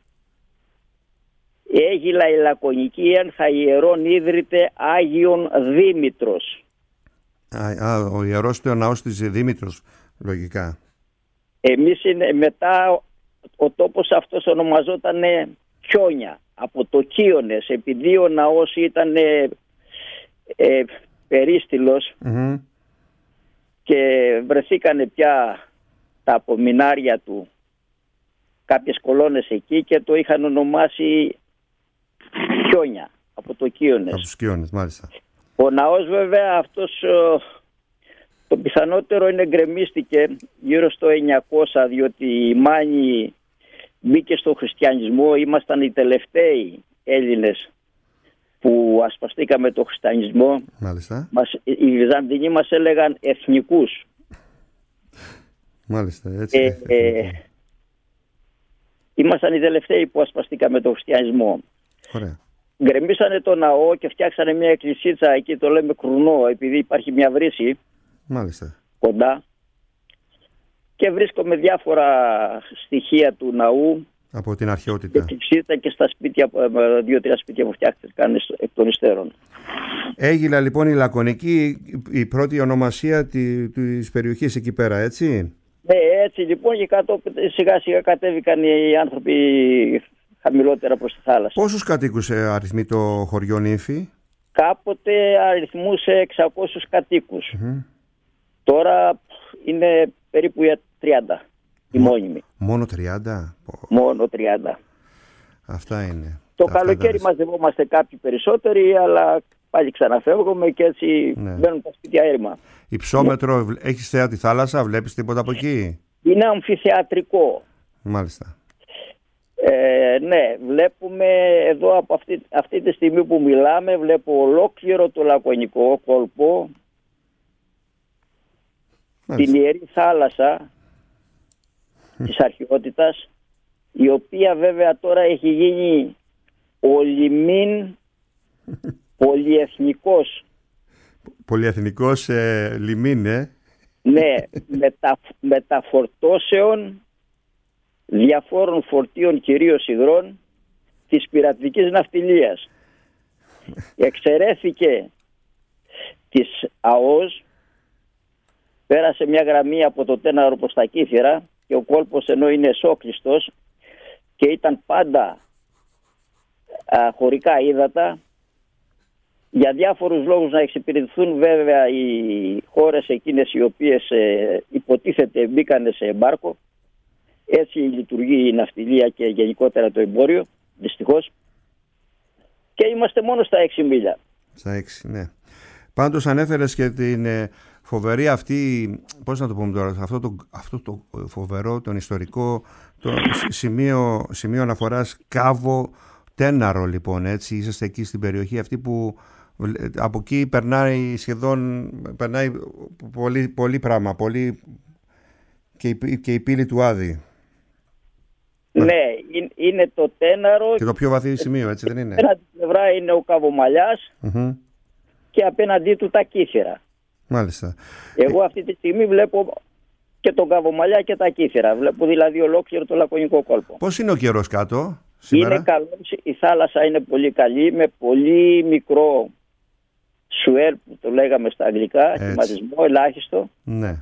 η Αίγυλα η Λακωνική ένθα ιερόν ίδρυται Άγιον Δήμητρος.
Α, α, ο ιερός του ναός της Δήμητρος, λογικά.
Εμείς είναι, μετά ο τόπος αυτός ονομαζόταν Χιόνια, από το Κύονες, επειδή ο ναός ήταν ε, ε, περίστηλος
mm-hmm.
και βρεθήκανε πια τα απομεινάρια του, κάποιες κολόνες εκεί και το είχαν ονομάσει Χιόνια, από το Κύονες.
Από τους Κύονες, μάλιστα.
Ο ναός βέβαια αυτός, το πιθανότερο είναι γκρεμίστηκε γύρω στο εννιακόσια, διότι η Μάνη μπήκε στο χριστιανισμό. Ήμασταν οι τελευταίοι Έλληνες που ασπαστήκαμε το χριστιανισμό.
Μάλιστα.
Μας, οι Βυζαντινοί μας έλεγαν εθνικούς.
Μάλιστα, έτσι.
Ε, ε, ήμασταν οι τελευταίοι που ασπαστήκαμε το χριστιανισμό.
Ωραία.
Γκρεμίσανε το ναό και φτιάξανε μια εκκλησίτσα εκεί, το λέμε Κρουνό, επειδή υπάρχει μια βρύση. Μάλιστα. Κοντά. Και βρίσκομαι διάφορα στοιχεία του ναού.
Από την αρχαιότητα.
Και εκκλησίτσα και στα σπίτια, δύο-τρία σπίτια που φτιάχτηκαν εκ των υστέρων.
Αίγυλα λοιπόν η Λακωνική, η πρώτη ονομασία της περιοχής εκεί πέρα, έτσι.
Ναι, έτσι λοιπόν, και κάτω σιγά σιγά κατέβηκαν οι άνθρωποι χαμηλότερα προς τη θάλασσα.
Πόσους κατοίκους αριθμεί το χωριό Νύφη?
Κάποτε αριθμούσε εξακόσιους κατοίκους.
Mm-hmm.
Τώρα είναι περίπου για τριάντα η
Μο...
μόνιμη.
Μόνο τριάντα?
Μόνο τριάντα.
Αυτά είναι.
Το
Αυτά
καλοκαίρι μαζευόμαστε κάποιοι περισσότεροι, αλλά πάλι ξαναφεύγουμε και έτσι ναι. Μπαίνουν τα σπίτια έρημα.
Υψόμετρο, ναι. Έχεις θέα τη θάλασσα, βλέπεις τίποτα από εκεί?
Είναι αμφιθεατρικό.
Μάλιστα.
Ε, ναι, βλέπουμε εδώ από αυτή, αυτή τη στιγμή που μιλάμε, βλέπω ολόκληρο το Λακωνικό κόλπο, την Ιερή Θάλασσα της αρχαιότητας, η οποία βέβαια τώρα έχει γίνει ο λιμήν πολυεθνικός.
Πολυεθνικός ε, λιμήν, ε.
Ναι, μετα, μεταφορτώσεων διαφόρων φορτίων, κυρίως υγρών, της πειρατικής ναυτιλίας. Εξαιρέθηκε της ΑΟΣ, πέρασε μια γραμμή από το Τέναρο προς τα Κύθυρα και ο κόλπος, ενώ είναι εσόκλειστος και ήταν πάντα α, χωρικά ύδατα, για διάφορους λόγους να εξυπηρετηθούν βέβαια οι χώρες εκείνες οι οποίες ε, υποτίθεται μπήκανε σε εμπάρκο. Έτσι λειτουργεί η ναυτιλία και γενικότερα το εμπόριο, δυστυχώς. Και είμαστε μόνο στα έξι μίλια.
Στα έξι, ναι. Πάντως ανέφερες και την ε, φοβερή αυτή, πώς να το πούμε τώρα, αυτό το, αυτό το φοβερό, τον ιστορικό, το σημείο, σημείο αναφοράς Κάβο Τέναρο, λοιπόν, έτσι. Είσαστε εκεί στην περιοχή αυτή που από εκεί περνάει σχεδόν, περνάει πολύ, πολύ πράγμα, πολύ... Και η, και η πύλη του Άδη.
Ναι, είναι το Τέναρο.
Και το πιο βαθύ σημείο, έτσι δεν είναι?
Απέναντι πλευρά είναι ο Καβομαλιάς
mm-hmm.
και απέναντί του τα Κύθυρα.
Μάλιστα.
Εγώ αυτή τη στιγμή βλέπω και τον Καβομαλιά και τα Κύθυρα. Βλέπω δηλαδή ολόκληρο το Λακωνικό κόλπο.
Πώς είναι ο καιρός κάτω σήμερα?
Είναι καλός, η θάλασσα είναι πολύ καλή, με πολύ μικρό σουέλ που το λέγαμε στα αγγλικά, κυματισμό ελάχιστο.
Ναι.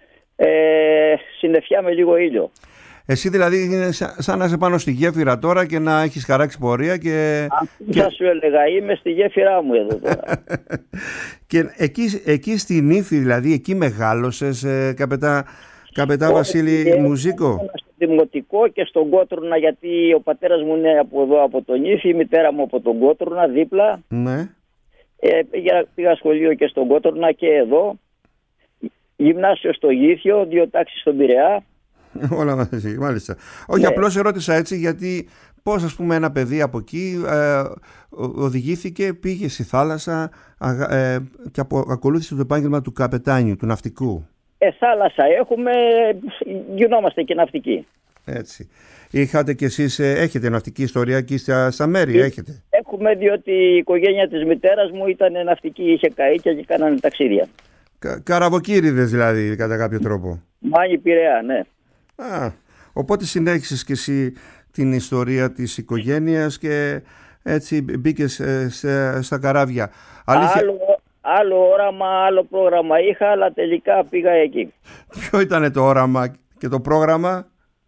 Ε, συννεφιά με λίγο ήλιο.
Εσύ δηλαδή είναι σαν να είσαι πάνω στη γέφυρα τώρα και να έχεις χαράξει πορεία και...
Αυτό και... θα σου έλεγα, είμαι στη γέφυρά μου εδώ τώρα.
Και εκεί, εκεί στην Ύφη δηλαδή, εκεί μεγάλωσες, ε, καπετά, καπετά Βασίλη Μουζίκο?
Στο Δημοτικό και στον Κότρουνα, γιατί ο πατέρας μου είναι από εδώ, από τον Ύφη, η μητέρα μου από τον Κότρουνα, δίπλα.
Ναι.
Ε, πήγα, πήγα σχολείο και στον Κότρουνα και εδώ. Γυμνάσιο στο Γήθιο, δύο τάξεις στον Πειραιά.
Όλα μαζί, μάλιστα. Όχι,
ναι. Απλώς
ερώτησα έτσι γιατί πώς, ας πούμε, ένα παιδί από εκεί ε, οδηγήθηκε, πήγε στη θάλασσα ε, και απο, ακολούθησε το επάγγελμα του καπετάνιου, του ναυτικού.
Ε, θάλασσα έχουμε, γινόμαστε και ναυτικοί.
Έτσι. Είχατε κι εσείς, έχετε ναυτική ιστορία εκεί στα, στα μέρη, έχετε?
Έχουμε, διότι η οικογένεια της μητέρας μου ήταν ναυτική, είχε καΐκια και κάνανε ταξίδια.
Κα, καραβοκύριδες δηλαδή, κατά κάποιο τρόπο.
Μάνη Πειραιά, ναι.
Α, οπότε συνέχισες και εσύ την ιστορία της οικογένειας και έτσι μπήκες ε, στα, στα καράβια. Αλήθεια...
Άλλο, άλλο όραμα, άλλο πρόγραμμα είχα, αλλά τελικά πήγα εκεί.
Ποιο ήταν το όραμα και το πρόγραμμα?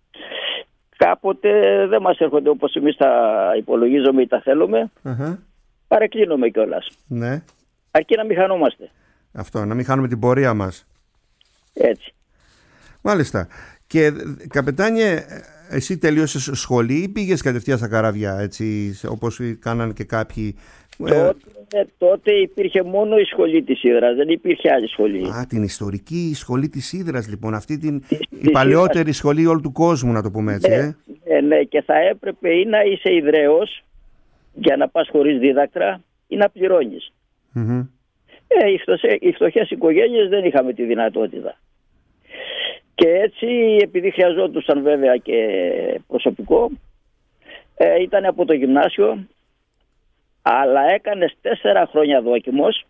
Κάποτε δεν μας έρχονται όπως εμείς τα υπολογίζουμε ή τα θέλουμε. Uh-huh. Παρεκκλίνουμε κιόλας.
Ναι.
Αρκεί να μην χανόμαστε.
Αυτό, να μην χάνουμε την πορεία μας.
Έτσι.
Μάλιστα. Και καπετάνιε, εσύ τελείωσες σχολή ή πήγες κατευθείαν στα καράβια, έτσι, όπως κάναν και κάποιοι?
Τότε, τότε υπήρχε μόνο η σχολή της Ύδρας, δεν υπήρχε άλλη σχολή.
Α, την ιστορική σχολή της Ύδρας λοιπόν, αυτή την
της,
η
της
παλαιότερη
Ύδρας.
Σχολή όλου του κόσμου, να το πούμε έτσι.
Ναι,
ε?
ναι, ναι, και θα έπρεπε ή να είσαι Ιδραίος για να πας χωρίς δίδακτρα ή να πληρώνεις.
Mm-hmm.
Ε, οι, φτωχές, οι φτωχές οικογένειες δεν είχαμε τη δυνατότητα. Και έτσι, επειδή χρειαζόντουσαν βέβαια και προσωπικό, ε, ήταν από το γυμνάσιο, αλλά έκανες τέσσερα χρόνια δόκιμος.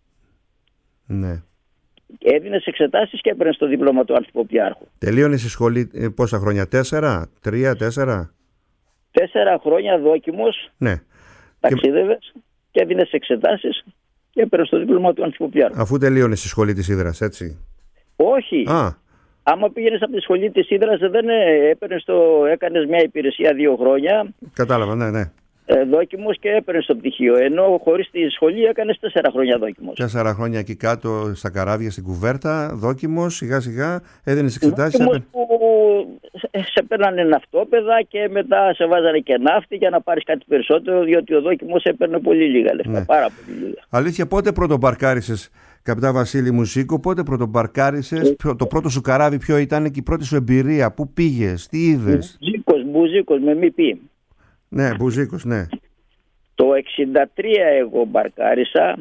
Ναι.
Έδινες εξετάσεις και έπαιρνες το δίπλωμα του ανθυποπλιάρχου.
Τελείωνες η σχολή ε, πόσα χρόνια? Τέσσερα, τρία, τέσσερα?
Τέσσερα χρόνια δόκιμος.
Ναι.
Ταξίδευες και, και έδινες εξετάσεις και έπαιρνες το δίπλωμα του ανθυποπλιάρχου.
Αφού τελείωνες η σχολή της Ύδρας, έτσι?
Όχι.
Α.
Άμα πήγαινες από τη σχολή της Ύδρας, δεν έπαιρνες το, έκανες μια υπηρεσία δύο χρόνια.
Κατάλαβα, ναι, ναι.
Ε, δόκιμος και έπαιρνες το πτυχίο. Ενώ χωρίς τη σχολή έκανες τέσσερα χρόνια δόκιμος.
Τέσσερα χρόνια εκεί κάτω στα καράβια, στην κουβέρτα, δόκιμος, σιγά σιγά έδινες εξετάσεις.
Δόκιμος έπαι... που σε παίρνανε ναυτόπεδα και μετά σε βάζανε και ναύτη για να πάρεις κάτι περισσότερο, διότι ο δόκιμος έπαιρνε πολύ λίγα λεφτά. Ναι. Πάρα πολύ λίγα.
Αλήθεια, πότε πρωτομπαρκάρισες, καπετά Βασίλη Μουζίκο, πότε πρωτομπαρκάρισες, ε, το πρώτο σου καράβι ποιο ήταν και η πρώτη σου εμπειρία, πού πήγες, τι είδες?
Μπουζίκος, Μπουζίκος με μη πει.
Ναι, Μπουζίκος, ναι.
Το εξήντα τρία εγώ μπαρκάρισα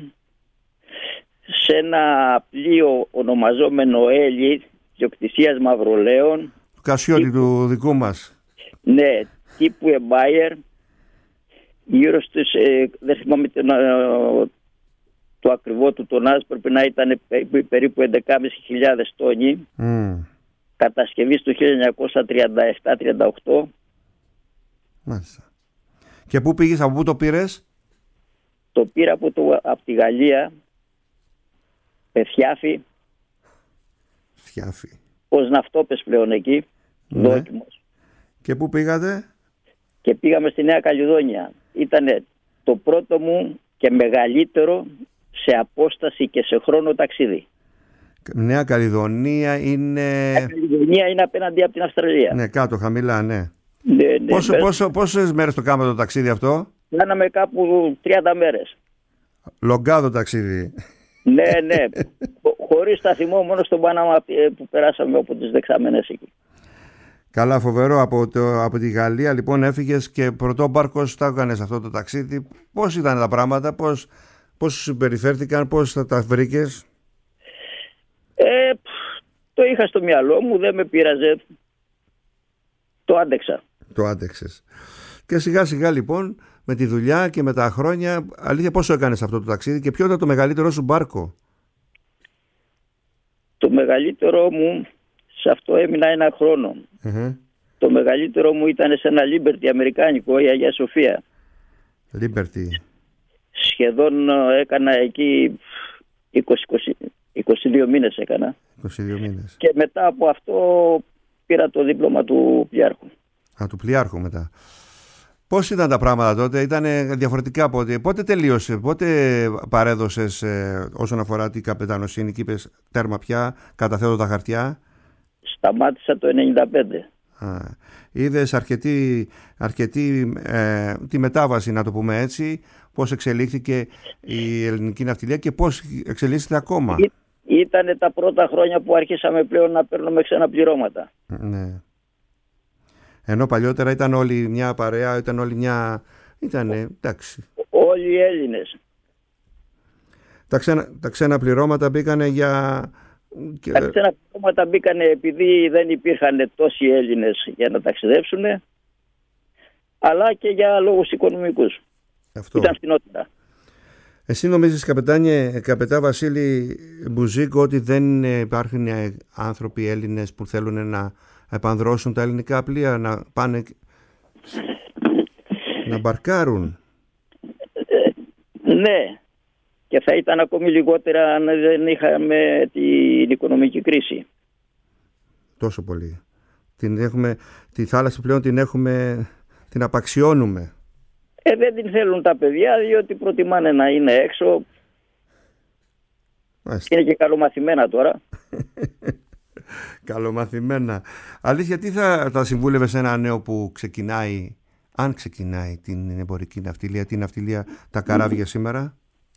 σε ένα πλοίο ονομαζόμενο Έλλη, διοκτησίας Μαυρολέων.
Του Κασιώτη τύπου, του δικού μας.
Ναι, τύπου Εμπάιερ. Γύρω στους, ε, δεν θυμάμαι το, το ακριβό του τονάζ, πρέπει να ήταν περίπου έντεκα χιλιάδες τόνοι. Mm. Κατασκευής του χίλια εννιακόσια τριάντα επτά τριάντα οκτώ.
Μάλιστα. Και πού πήγες, από πού το πήρες?
Το πήρα από, το, από τη Γαλλία, Φιάφη.
Φιάφη.
Ως ναυτόπες πλέον εκεί, ναι. Δόκιμος.
Και πού πήγατε?
Και πήγαμε στη Νέα Καλλιδόνια. Ήταν το πρώτο μου και μεγαλύτερο σε απόσταση και σε χρόνο ταξίδι.
Νέα Καλλιδονία είναι...
Νέα Καλλιδονία είναι απέναντι από την Αυστραλία.
Ναι, κάτω, χαμηλά, ναι.
Ναι, ναι,
πόσο, πόσο, πόσες μέρες το κάναμε το ταξίδι αυτό?
Κάναμε κάπου τριάντα μέρες.
Λογκάδο ταξίδι.
Ναι, ναι. Χωρίς σταθμό, μόνο στον Παναμά που περάσαμε από τις δεξαμενές εκεί.
Καλά, φοβερό. Από, το, από τη Γαλλία λοιπόν έφυγες και πρωτόμπαρκος τα έκανες αυτό το ταξίδι. Πώς ήταν τα πράγματα, πώς, πώς συμπεριφέρθηκαν, πώς θα τα βρήκες?
Ε, το είχα στο μυαλό μου, δεν με πείραζε. Το άντεξα.
Το άντεξες. Και σιγά σιγά λοιπόν με τη δουλειά και με τα χρόνια, αλήθεια πόσο έκανες αυτό το ταξίδι και ποιο ήταν το μεγαλύτερό σου μπάρκο?
Το μεγαλύτερό μου, σε αυτό έμεινα ένα χρόνο.
Mm-hmm.
Το μεγαλύτερο μου ήταν σε ένα Liberty αμερικάνικο, η Αγία Σοφία.
Liberty.
Σχεδόν έκανα εκεί είκοσι, είκοσι, είκοσι δύο μήνες έκανα.
είκοσι δύο μήνες.
Και μετά από αυτό πήρα το δίπλωμα του πλοιάρχου.
Α, του πλοιάρχου μετά. Πώς ήταν τα πράγματα τότε? Ήταν διαφορετικά από ό,τι. Πότε τελείωσε, πότε παρέδωσες ε, όσον αφορά την καπετανοσύνη και είπες τέρμα πια, καταθέτω τα χαρτιά?
Σταμάτησα το ενενήντα πέντε.
Α, είδες αρκετή, αρκετή ε, τη μετάβαση, να το πούμε έτσι, πώς εξελίχθηκε η ελληνική ναυτιλία και πώς εξελίσσεται ακόμα?
Ή, ήτανε τα πρώτα χρόνια που αρχίσαμε πλέον να παίρνουμε ξένα πληρώματα.
Ναι. Ενώ παλιότερα ήταν όλοι μια παρέα, ήταν όλοι μια... Ήτανε, εντάξει.
Όλοι οι Έλληνες.
Τα ξένα, τα ξένα πληρώματα μπήκανε για...
Τα ξένα πληρώματα μπήκανε επειδή δεν υπήρχαν τόσοι Έλληνες για να ταξιδέψουν, αλλά και για λόγους οικονομικούς.
Αυτό.
Ήταν φθηνότερα.
Εσύ νομίζεις, καπετάνιε, καπετά Βασίλη Μπουζίκο, ότι δεν υπάρχουν άνθρωποι Έλληνες που θέλουν να επανδρώσουν τα ελληνικά πλοία, να πάνε να μπαρκάρουν?
Ε, ναι, και θα ήταν ακόμη λιγότερα αν δεν είχαμε την οικονομική κρίση.
Τόσο πολύ. Την έχουμε, τη θάλασσα πλέον την έχουμε, την απαξιώνουμε.
Ε, δεν την θέλουν τα παιδιά, διότι προτιμάνε να είναι έξω. Μάλιστα. Είναι και καλομαθημένα τώρα.
Καλομαθημένα. Αλήθεια, τι θα, θα συμβούλευε σε ένα νέο που ξεκινάει, αν ξεκινάει την εμπορική ναυτιλία, την ναυτιλία, τα καράβια σήμερα?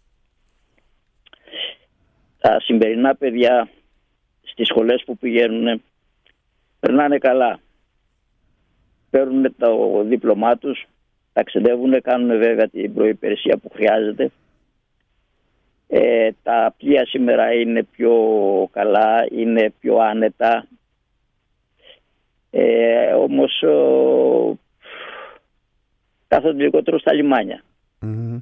Τα σημερινά παιδιά στις σχολές που πηγαίνουν περνάνε καλά. Παίρνουν το δίπλωμά τους, ταξιδεύουν, κάνουν βέβαια την προϋπηρεσία που χρειάζεται. Ε, τα πλοία σήμερα είναι πιο καλά, είναι πιο άνετα. Ε, όμως ο, κάθονται λιγότερο στα λιμάνια.
Mm-hmm.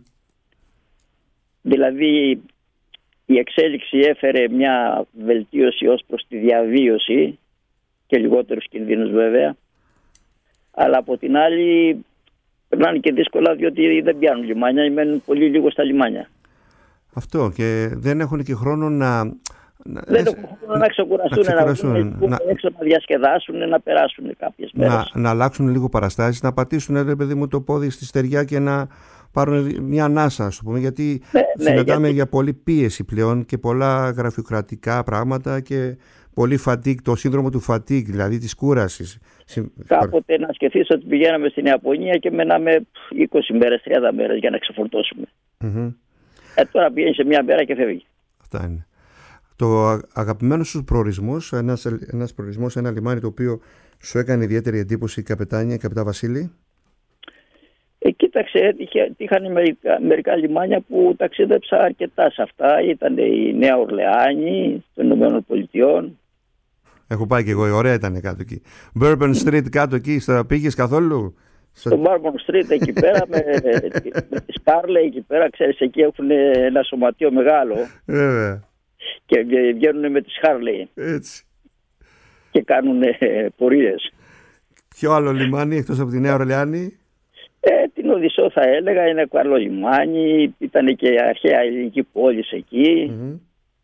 Δηλαδή η εξέλιξη έφερε μια βελτίωση ως προς τη διαβίωση και λιγότερους κινδύνους βέβαια, αλλά από την άλλη περνάνε και δύσκολα διότι δεν πιάνουν λιμάνια, μένουν πολύ λίγο στα λιμάνια.
Αυτό, και δεν έχουν και χρόνο να...
Δεν έχουν χρόνο να ξεκουραστούν, να, να, βγουν, να, έξω, να διασκεδάσουν, να περάσουν κάποιες μέρες.
Να, να αλλάξουν λίγο παραστάσεις, να πατήσουν ρε παιδί μου το πόδι στη στεριά και να πάρουν μια ανάσα, ας πούμε, γιατί ναι, συναντάμε ναι, γιατί... για πολλή πίεση πλέον και πολλά γραφειοκρατικά πράγματα και πολύ fatigue, το σύνδρομο του fatigue, δηλαδή της κούρασης.
Κάποτε να σκεφτείς ότι πηγαίναμε στην Ιαπωνία και μέναμε είκοσι μέρες, τριάντα μέρες για να ξεφορτώσουμε.
Mm-hmm.
Ε, τώρα πηγαίνει σε μια μέρα και φεύγει.
Αυτά είναι. Το αγαπημένο σου προορισμός, ένας, ένας προορισμός, ένα λιμάνι το οποίο σου έκανε ιδιαίτερη εντύπωση, καπετάνια, καπετά Βασίλη?
Ε, κοίταξε, είχαν μερικά, μερικά λιμάνια που ταξίδεψα αρκετά σε αυτά. Ήταν η Νέα Ορλεάνη των Ηνωμένων Πολιτειών.
Έχω πάει και εγώ, ωραία ήταν κάτω εκεί. Bourbon Street κάτω εκεί, στο πήγες καθόλου?
Στο Bourbon Street εκεί πέρα, με, με τη Scarlett εκεί πέρα, ξέρεις, εκεί έχουν ένα σωματείο μεγάλο.
Βέβαια.
Και βγαίνουν με τη Harley.
Έτσι.
Και κάνουν ε, πορείες.
Ποιο άλλο λιμάνι εκτός από τη Νέα Ορλεάνη?
Ε, την Οδυσσό θα έλεγα, είναι καλό λιμάνι. Ήταν και αρχαία ελληνική πόλη εκεί.
Mm-hmm.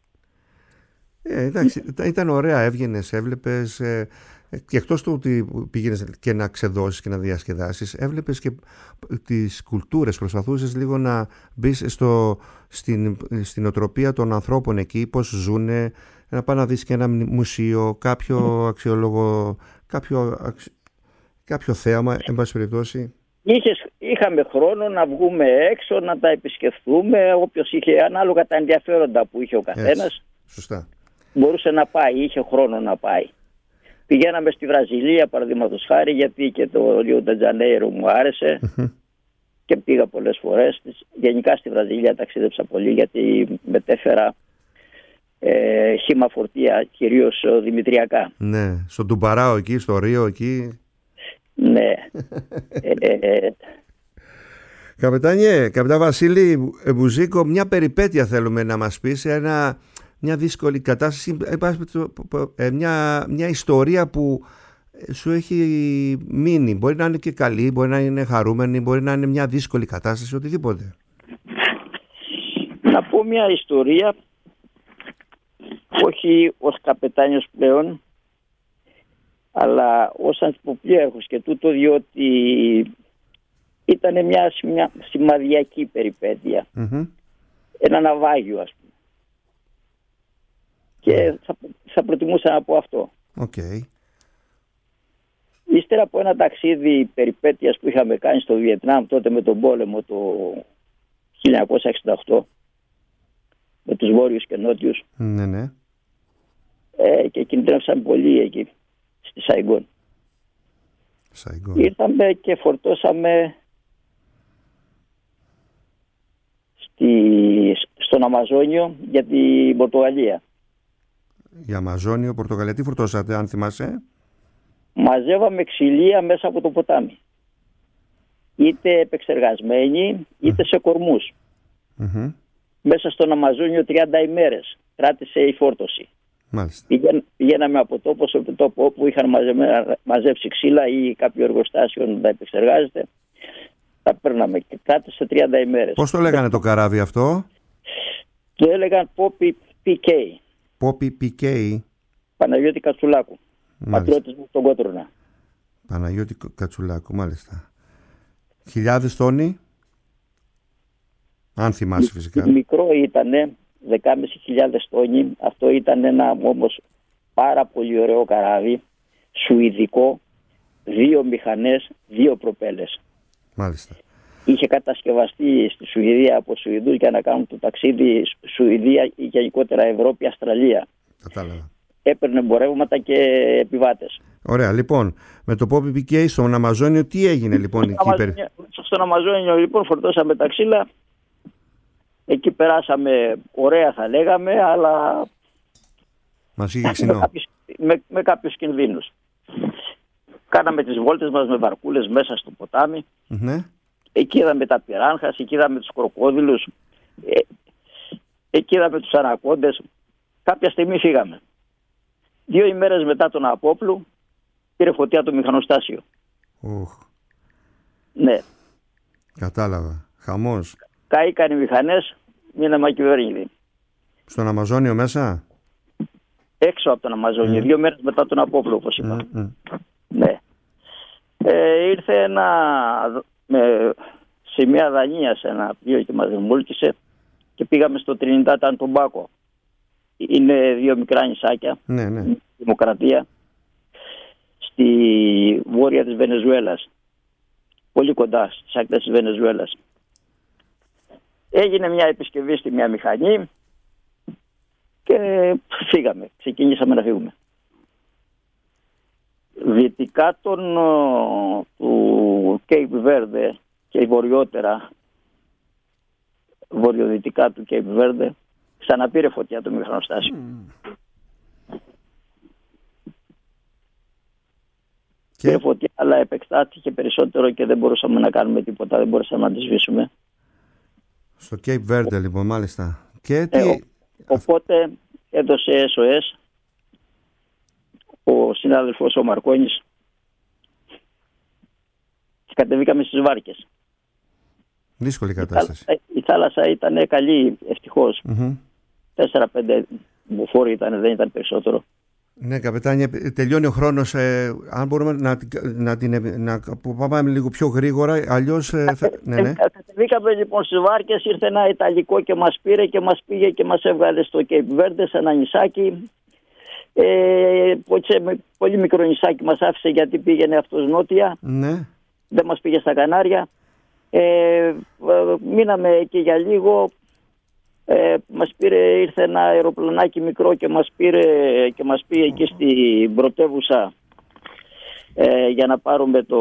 Ε, εντάξει, ήταν ωραία, έβγαινες, έβλεπες ε, και εκτός του ότι πήγαινες και να ξεδώσεις και να διασκεδάσεις, έβλεπες και τις κουλτούρες, προσπαθούσες λίγο να μπεις στο, στην, στην οτροπία των ανθρώπων εκεί, πώς ζουνε, να πας να δεις και ένα μουσείο, κάποιο αξιόλογο, κάποιο, αξι, κάποιο θέαμα, εν πάση περιπτώσει.
Είχες, είχαμε χρόνο να βγούμε έξω, να τα επισκεφθούμε, όποιος είχε, ανάλογα τα ενδιαφέροντα που είχε ο καθένας.
Έτσι, σωστά.
Μπορούσε να πάει, είχε χρόνο να πάει. Πηγαίναμε στη Βραζιλία, παραδείγματος χάρη, γιατί και το Ρίο ντε Τζανέιρο μου άρεσε mm-hmm. και πήγα πολλές φορές. Γενικά στη Βραζιλία ταξίδεψα πολύ, γιατί μετέφερα ε, χύμα φορτία, κυρίως δημητριακά.
Ναι, στο Τουμπαράο εκεί, στο Ρίο εκεί.
Ναι. ε, ε,
Καπετάνιε, καπετάν Βασίλη Μπουζίκο, μια περιπέτεια θέλουμε να μας πεις, ένα, μια δύσκολη κατάσταση, μια, μια ιστορία που σου έχει μείνει. Μπορεί να είναι και καλή, μπορεί να είναι χαρούμενη, μπορεί να είναι μια δύσκολη κατάσταση, οτιδήποτε.
Να πω μια ιστορία, όχι ως καπετάνιος πλέον, αλλά ως ανθυποπλοίαρχος και τούτο, διότι ήταν μια, μια σημαδιακή περιπέτεια. Mm-hmm. Ένα ναυάγιο, ας πούμε. Και mm. θα, θα προτιμούσα να πω αυτό.
Okay.
Ύστερα από ένα ταξίδι περιπέτειας που είχαμε κάνει στο Βιετνάμ τότε με τον πόλεμο το χίλια εννιακόσια εξήντα οκτώ, με τους βόρειους και νότιους,
ναι, ναι.
Ε, και κινδύνευσαν πολύ εκεί στη Σαϊγκόν.
Σαϊγκόν.
Ήρθαμε και φορτώσαμε στη, στον Αμαζόνιο για την Πορτογαλία.
Για Αμαζόνιο, Πορτογαλία, τι φορτώσατε, αν θυμάσαι?
Μαζεύαμε ξυλία μέσα από το ποτάμι. Είτε επεξεργασμένοι, είτε σε κορμούς.
Mm-hmm.
Μέσα στον Αμαζόνιο τριάντα ημέρες κράτησε η φόρτωση.
Μάλιστα.
Πηγαίν, πηγαίναμε από τόπο σε τόπο όπου είχαν μαζέψει ξύλα ή κάποιο εργοστάσιο να τα επεξεργάζεται. Τα παίρναμε και κράτησε τριάντα ημέρες.
Πώς το λέγανε το καράβι αυτό?
Το έλεγαν Πόπι πι κέι.
Πόπι πι κέι.
Παναγιώτη Κατσουλάκου. Πατριώτης μου στον Κότρουνα.
Παναγιώτη Κατσουλάκου, μάλιστα. Χιλιάδες τόνοι, αν θυμάσαι φυσικά.
Μικρό ήτανε, δεκάμισι χιλιάδες τόνοι. Αυτό ήταν ένα όμως πάρα πολύ ωραίο καράβι, σουηδικό, δύο μηχανές, δύο προπέλες.
Μάλιστα.
Είχε κατασκευαστεί στη Σουηδία από Σουηδούς για να κάνουν το ταξίδι Σουηδία ή γενικότερα Ευρώπη, Αυστραλία.
Κατάλαβα.
Έπαιρνε εμπορεύματα και επιβάτες.
Ωραία, λοιπόν, με το Πόπι πι κέι στον Αμαζόνιο, τι έγινε λοιπόν εκεί?
Αμαζόνιο, στον Αμαζόνιο λοιπόν φορτώσαμε τα ξύλα. Εκεί περάσαμε ωραία, θα λέγαμε, αλλά
μας είχε ξινό.
με, κάποιους, με, με κάποιους κινδύνους. Κάναμε τις βόλτες μας με βαρκούλες μέσα στο ποτάμι.
Mm-hmm.
Εκεί είδαμε τα πυράνχας, εκεί είδαμε τους κροκόδιλους, ε, εκεί είδαμε τους ανακόντες. Κάποια στιγμή φύγαμε. Δύο ημέρες μετά τον Απόπλου πήρε φωτιά το μηχανοστάσιο.
Oh.
Ναι.
Κατάλαβα. Χαμός.
Καήκαν οι μηχανές, μείναμε ακυβέρνητοι.
Στον Αμαζόνιο μέσα?
Έξω από τον Αμαζόνιο, mm. δύο μέρες μετά τον Απόπλου, όπως είπα.
Mm, mm.
Ναι. Ε, ήρθε ένα, με, σε μια Δανία σε ένα πλοίο και μας δημούλκησε και πήγαμε στο Τρινιντάτ αν Τομπάκο. Είναι δύο μικρά νησάκια,
ναι, ναι.
Δημοκρατία, στη βόρεια της Βενεζουέλας, πολύ κοντά στις ακτές της Βενεζουέλας. Έγινε μια επισκευή στη μια μηχανή και φύγαμε, ξεκινήσαμε να φύγουμε. Δυτικά των, του Cape Verde και βορειότερα, βορειοδυτικά του Cape Verde, ξαναπήρε φωτιά το μηχανοστάσιο. Mm. Και... Πήρε φωτιά, αλλά επεκτάθηκε περισσότερο και δεν μπορούσαμε να κάνουμε τίποτα, δεν μπορούσαμε να τη σβήσουμε.
Στο Cape Verde λοιπόν, μάλιστα. Και τι...
ε, ο, οπότε έδωσε ες ο ες ο συνάδελφος ο Μαρκόνης και κατεβήκαμε στις βάρκες.
Δύσκολη κατάσταση.
Η θάλασσα, η θάλασσα ήταν καλή, ευτυχώς.
Mm-hmm.
τέσσερα πέντε μποφόρ ήταν, δεν ήταν περισσότερο.
Ναι, καπετάνια, τελειώνει ο χρόνος. Ε, αν μπορούμε να, να, την, να πάμε λίγο πιο γρήγορα, αλλιώς... Ε, θα... ναι, ναι.
Κατεβήκαμε λοιπόν στις βάρκες, ήρθε ένα Ιταλικό και μας πήρε και μας πήγε και μας έβγαλε στο Cape Verde, σε ένα νησάκι. Ε, πολύ μικρό νησάκι μας άφησε γιατί πήγαινε αυτός νότια.
Ναι.
Δεν μας πήγε στα Κανάρια. Ε, μείναμε εκεί για λίγο. Ε, μας πήρε, ήρθε ένα αεροπλανάκι μικρό και μας πήρε και μας πήγε εκεί στην πρωτεύουσα ε, για να πάρουμε το,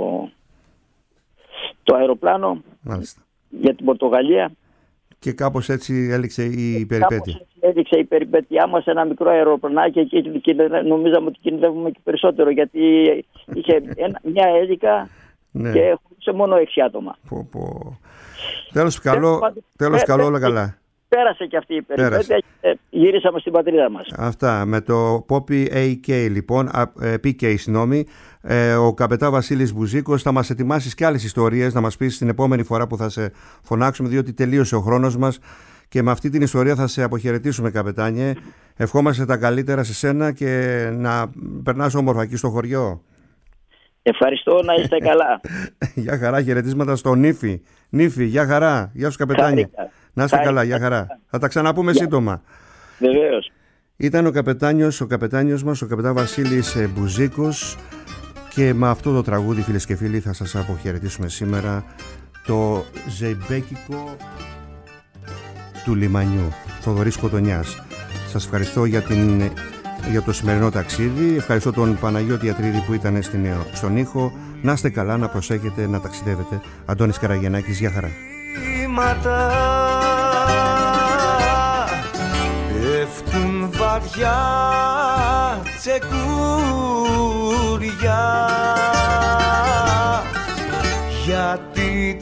το αεροπλάνο.
Μάλιστα.
Για την Πορτογαλία.
Και κάπως έτσι έληξε η περιπέτεια.
Κάπως έτσι έδειξε η περιπέτειά μας ένα μικρό αεροπλανάκι εκεί, νομίζαμε ότι κινδυνεύουμε και περισσότερο, γιατί είχε ένα, μια έλικα
ναι.
και χωρίσε μόνο έξι άτομα.
Πω, πω. Τέλος καλό, τέλος καλό, όλα καλά.
Πέρασε και αυτή η περιπέτεια και γυρίσαμε στην πατρίδα μας.
Αυτά με το Poppy έι κέι λοιπόν, πι κέι συγγνώμη, ε, ο καπετά Βασίλης Μπουζίκος θα μας ετοιμάσεις και άλλες ιστορίες να μας πεις την επόμενη φορά που θα σε φωνάξουμε, διότι τελείωσε ο χρόνος μας και με αυτή την ιστορία θα σε αποχαιρετήσουμε, καπετάνιε. Ευχόμαστε τα καλύτερα σε σένα και να περνάς όμορφα εκεί στο χωριό.
Ευχαριστώ, να είστε καλά.
Γεια χαρά, χαιρετίσματα στο Νίφη. Νίφη, γεια χαρά, γεια σου καπετάνιε. Να είστε καλά, γεια χαρά. Θα τα ξαναπούμε yeah. σύντομα.
Βεβαίως.
Ήταν ο καπετάνιος, ο καπετάνιος μας, ο καπετάν Βασίλης Μπουζίκος, και με αυτό το τραγούδι, φίλες και φίλοι, θα σας αποχαιρετήσουμε σήμερα, το ζεϊμπέκικο του λιμανιού, Θοδωρής Κοτονιάς. Σας ευχαριστώ για, την, για το σημερινό ταξίδι. Ευχαριστώ τον Παναγιώτη Ιατρίδη που ήταν στην, στον ήχο. Να είστε καλά, να προσέχετε, να ταξιδεύετε. Αντώνης Καραγιαννάκης, γεια χαρά.
Πέφτουν βαριά τσεκούρια, γιατί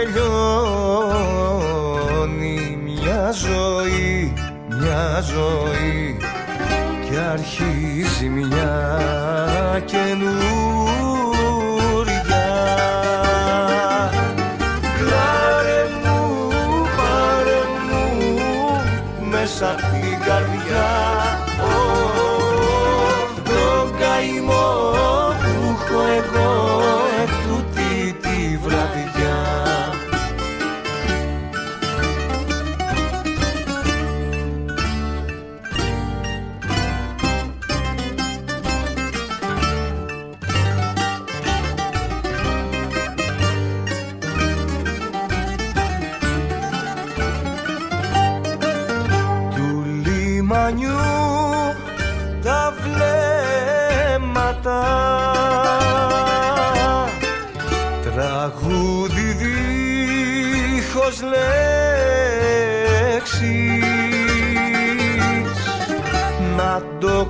τελειώνει μια ζωή, μια ζωή και αρχίζει μια καινούρια. Κλάρε μου, πάρε μου μέσα απ' την καρδιά, τον καημό που έχω εγώ ετούτη τη βραδιά. Τα βλέμματα, τραγούδι δίχως λέξεις, να το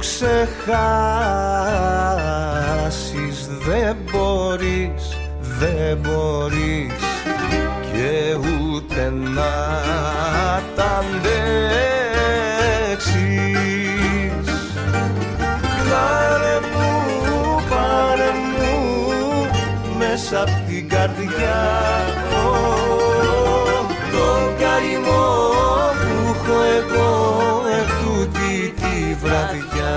ξεχάσεις δεν μπορείς, δεν μπορείς και ούτε να τα αντέξεις. Πάρε μου, πάρε μου μέσα απ' την καρδιά, τον καημό που έχω εγώ ετούτη τη βραδιά.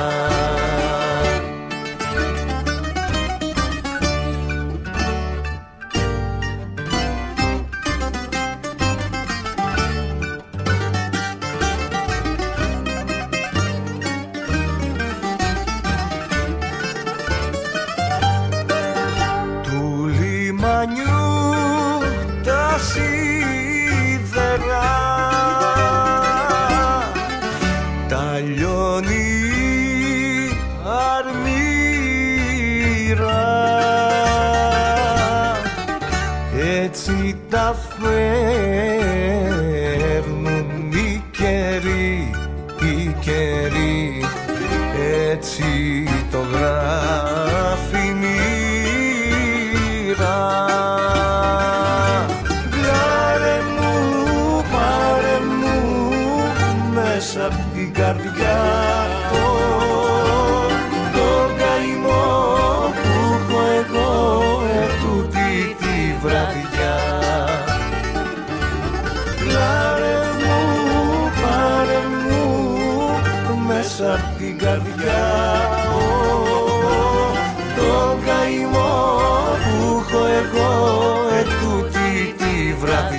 Τα φέρνουν οι καιροί, οι καιροί, έτσι το γράφει η μοίρα. Πάρε μου, πάρε μου μέσα απ' την καρδιά, τον καημό που έχω εγώ ετούτη τη βραδιά. Μέσα απ' την καρδιά, τον καημό που έχω εγώ ετούτη τη βραδιά.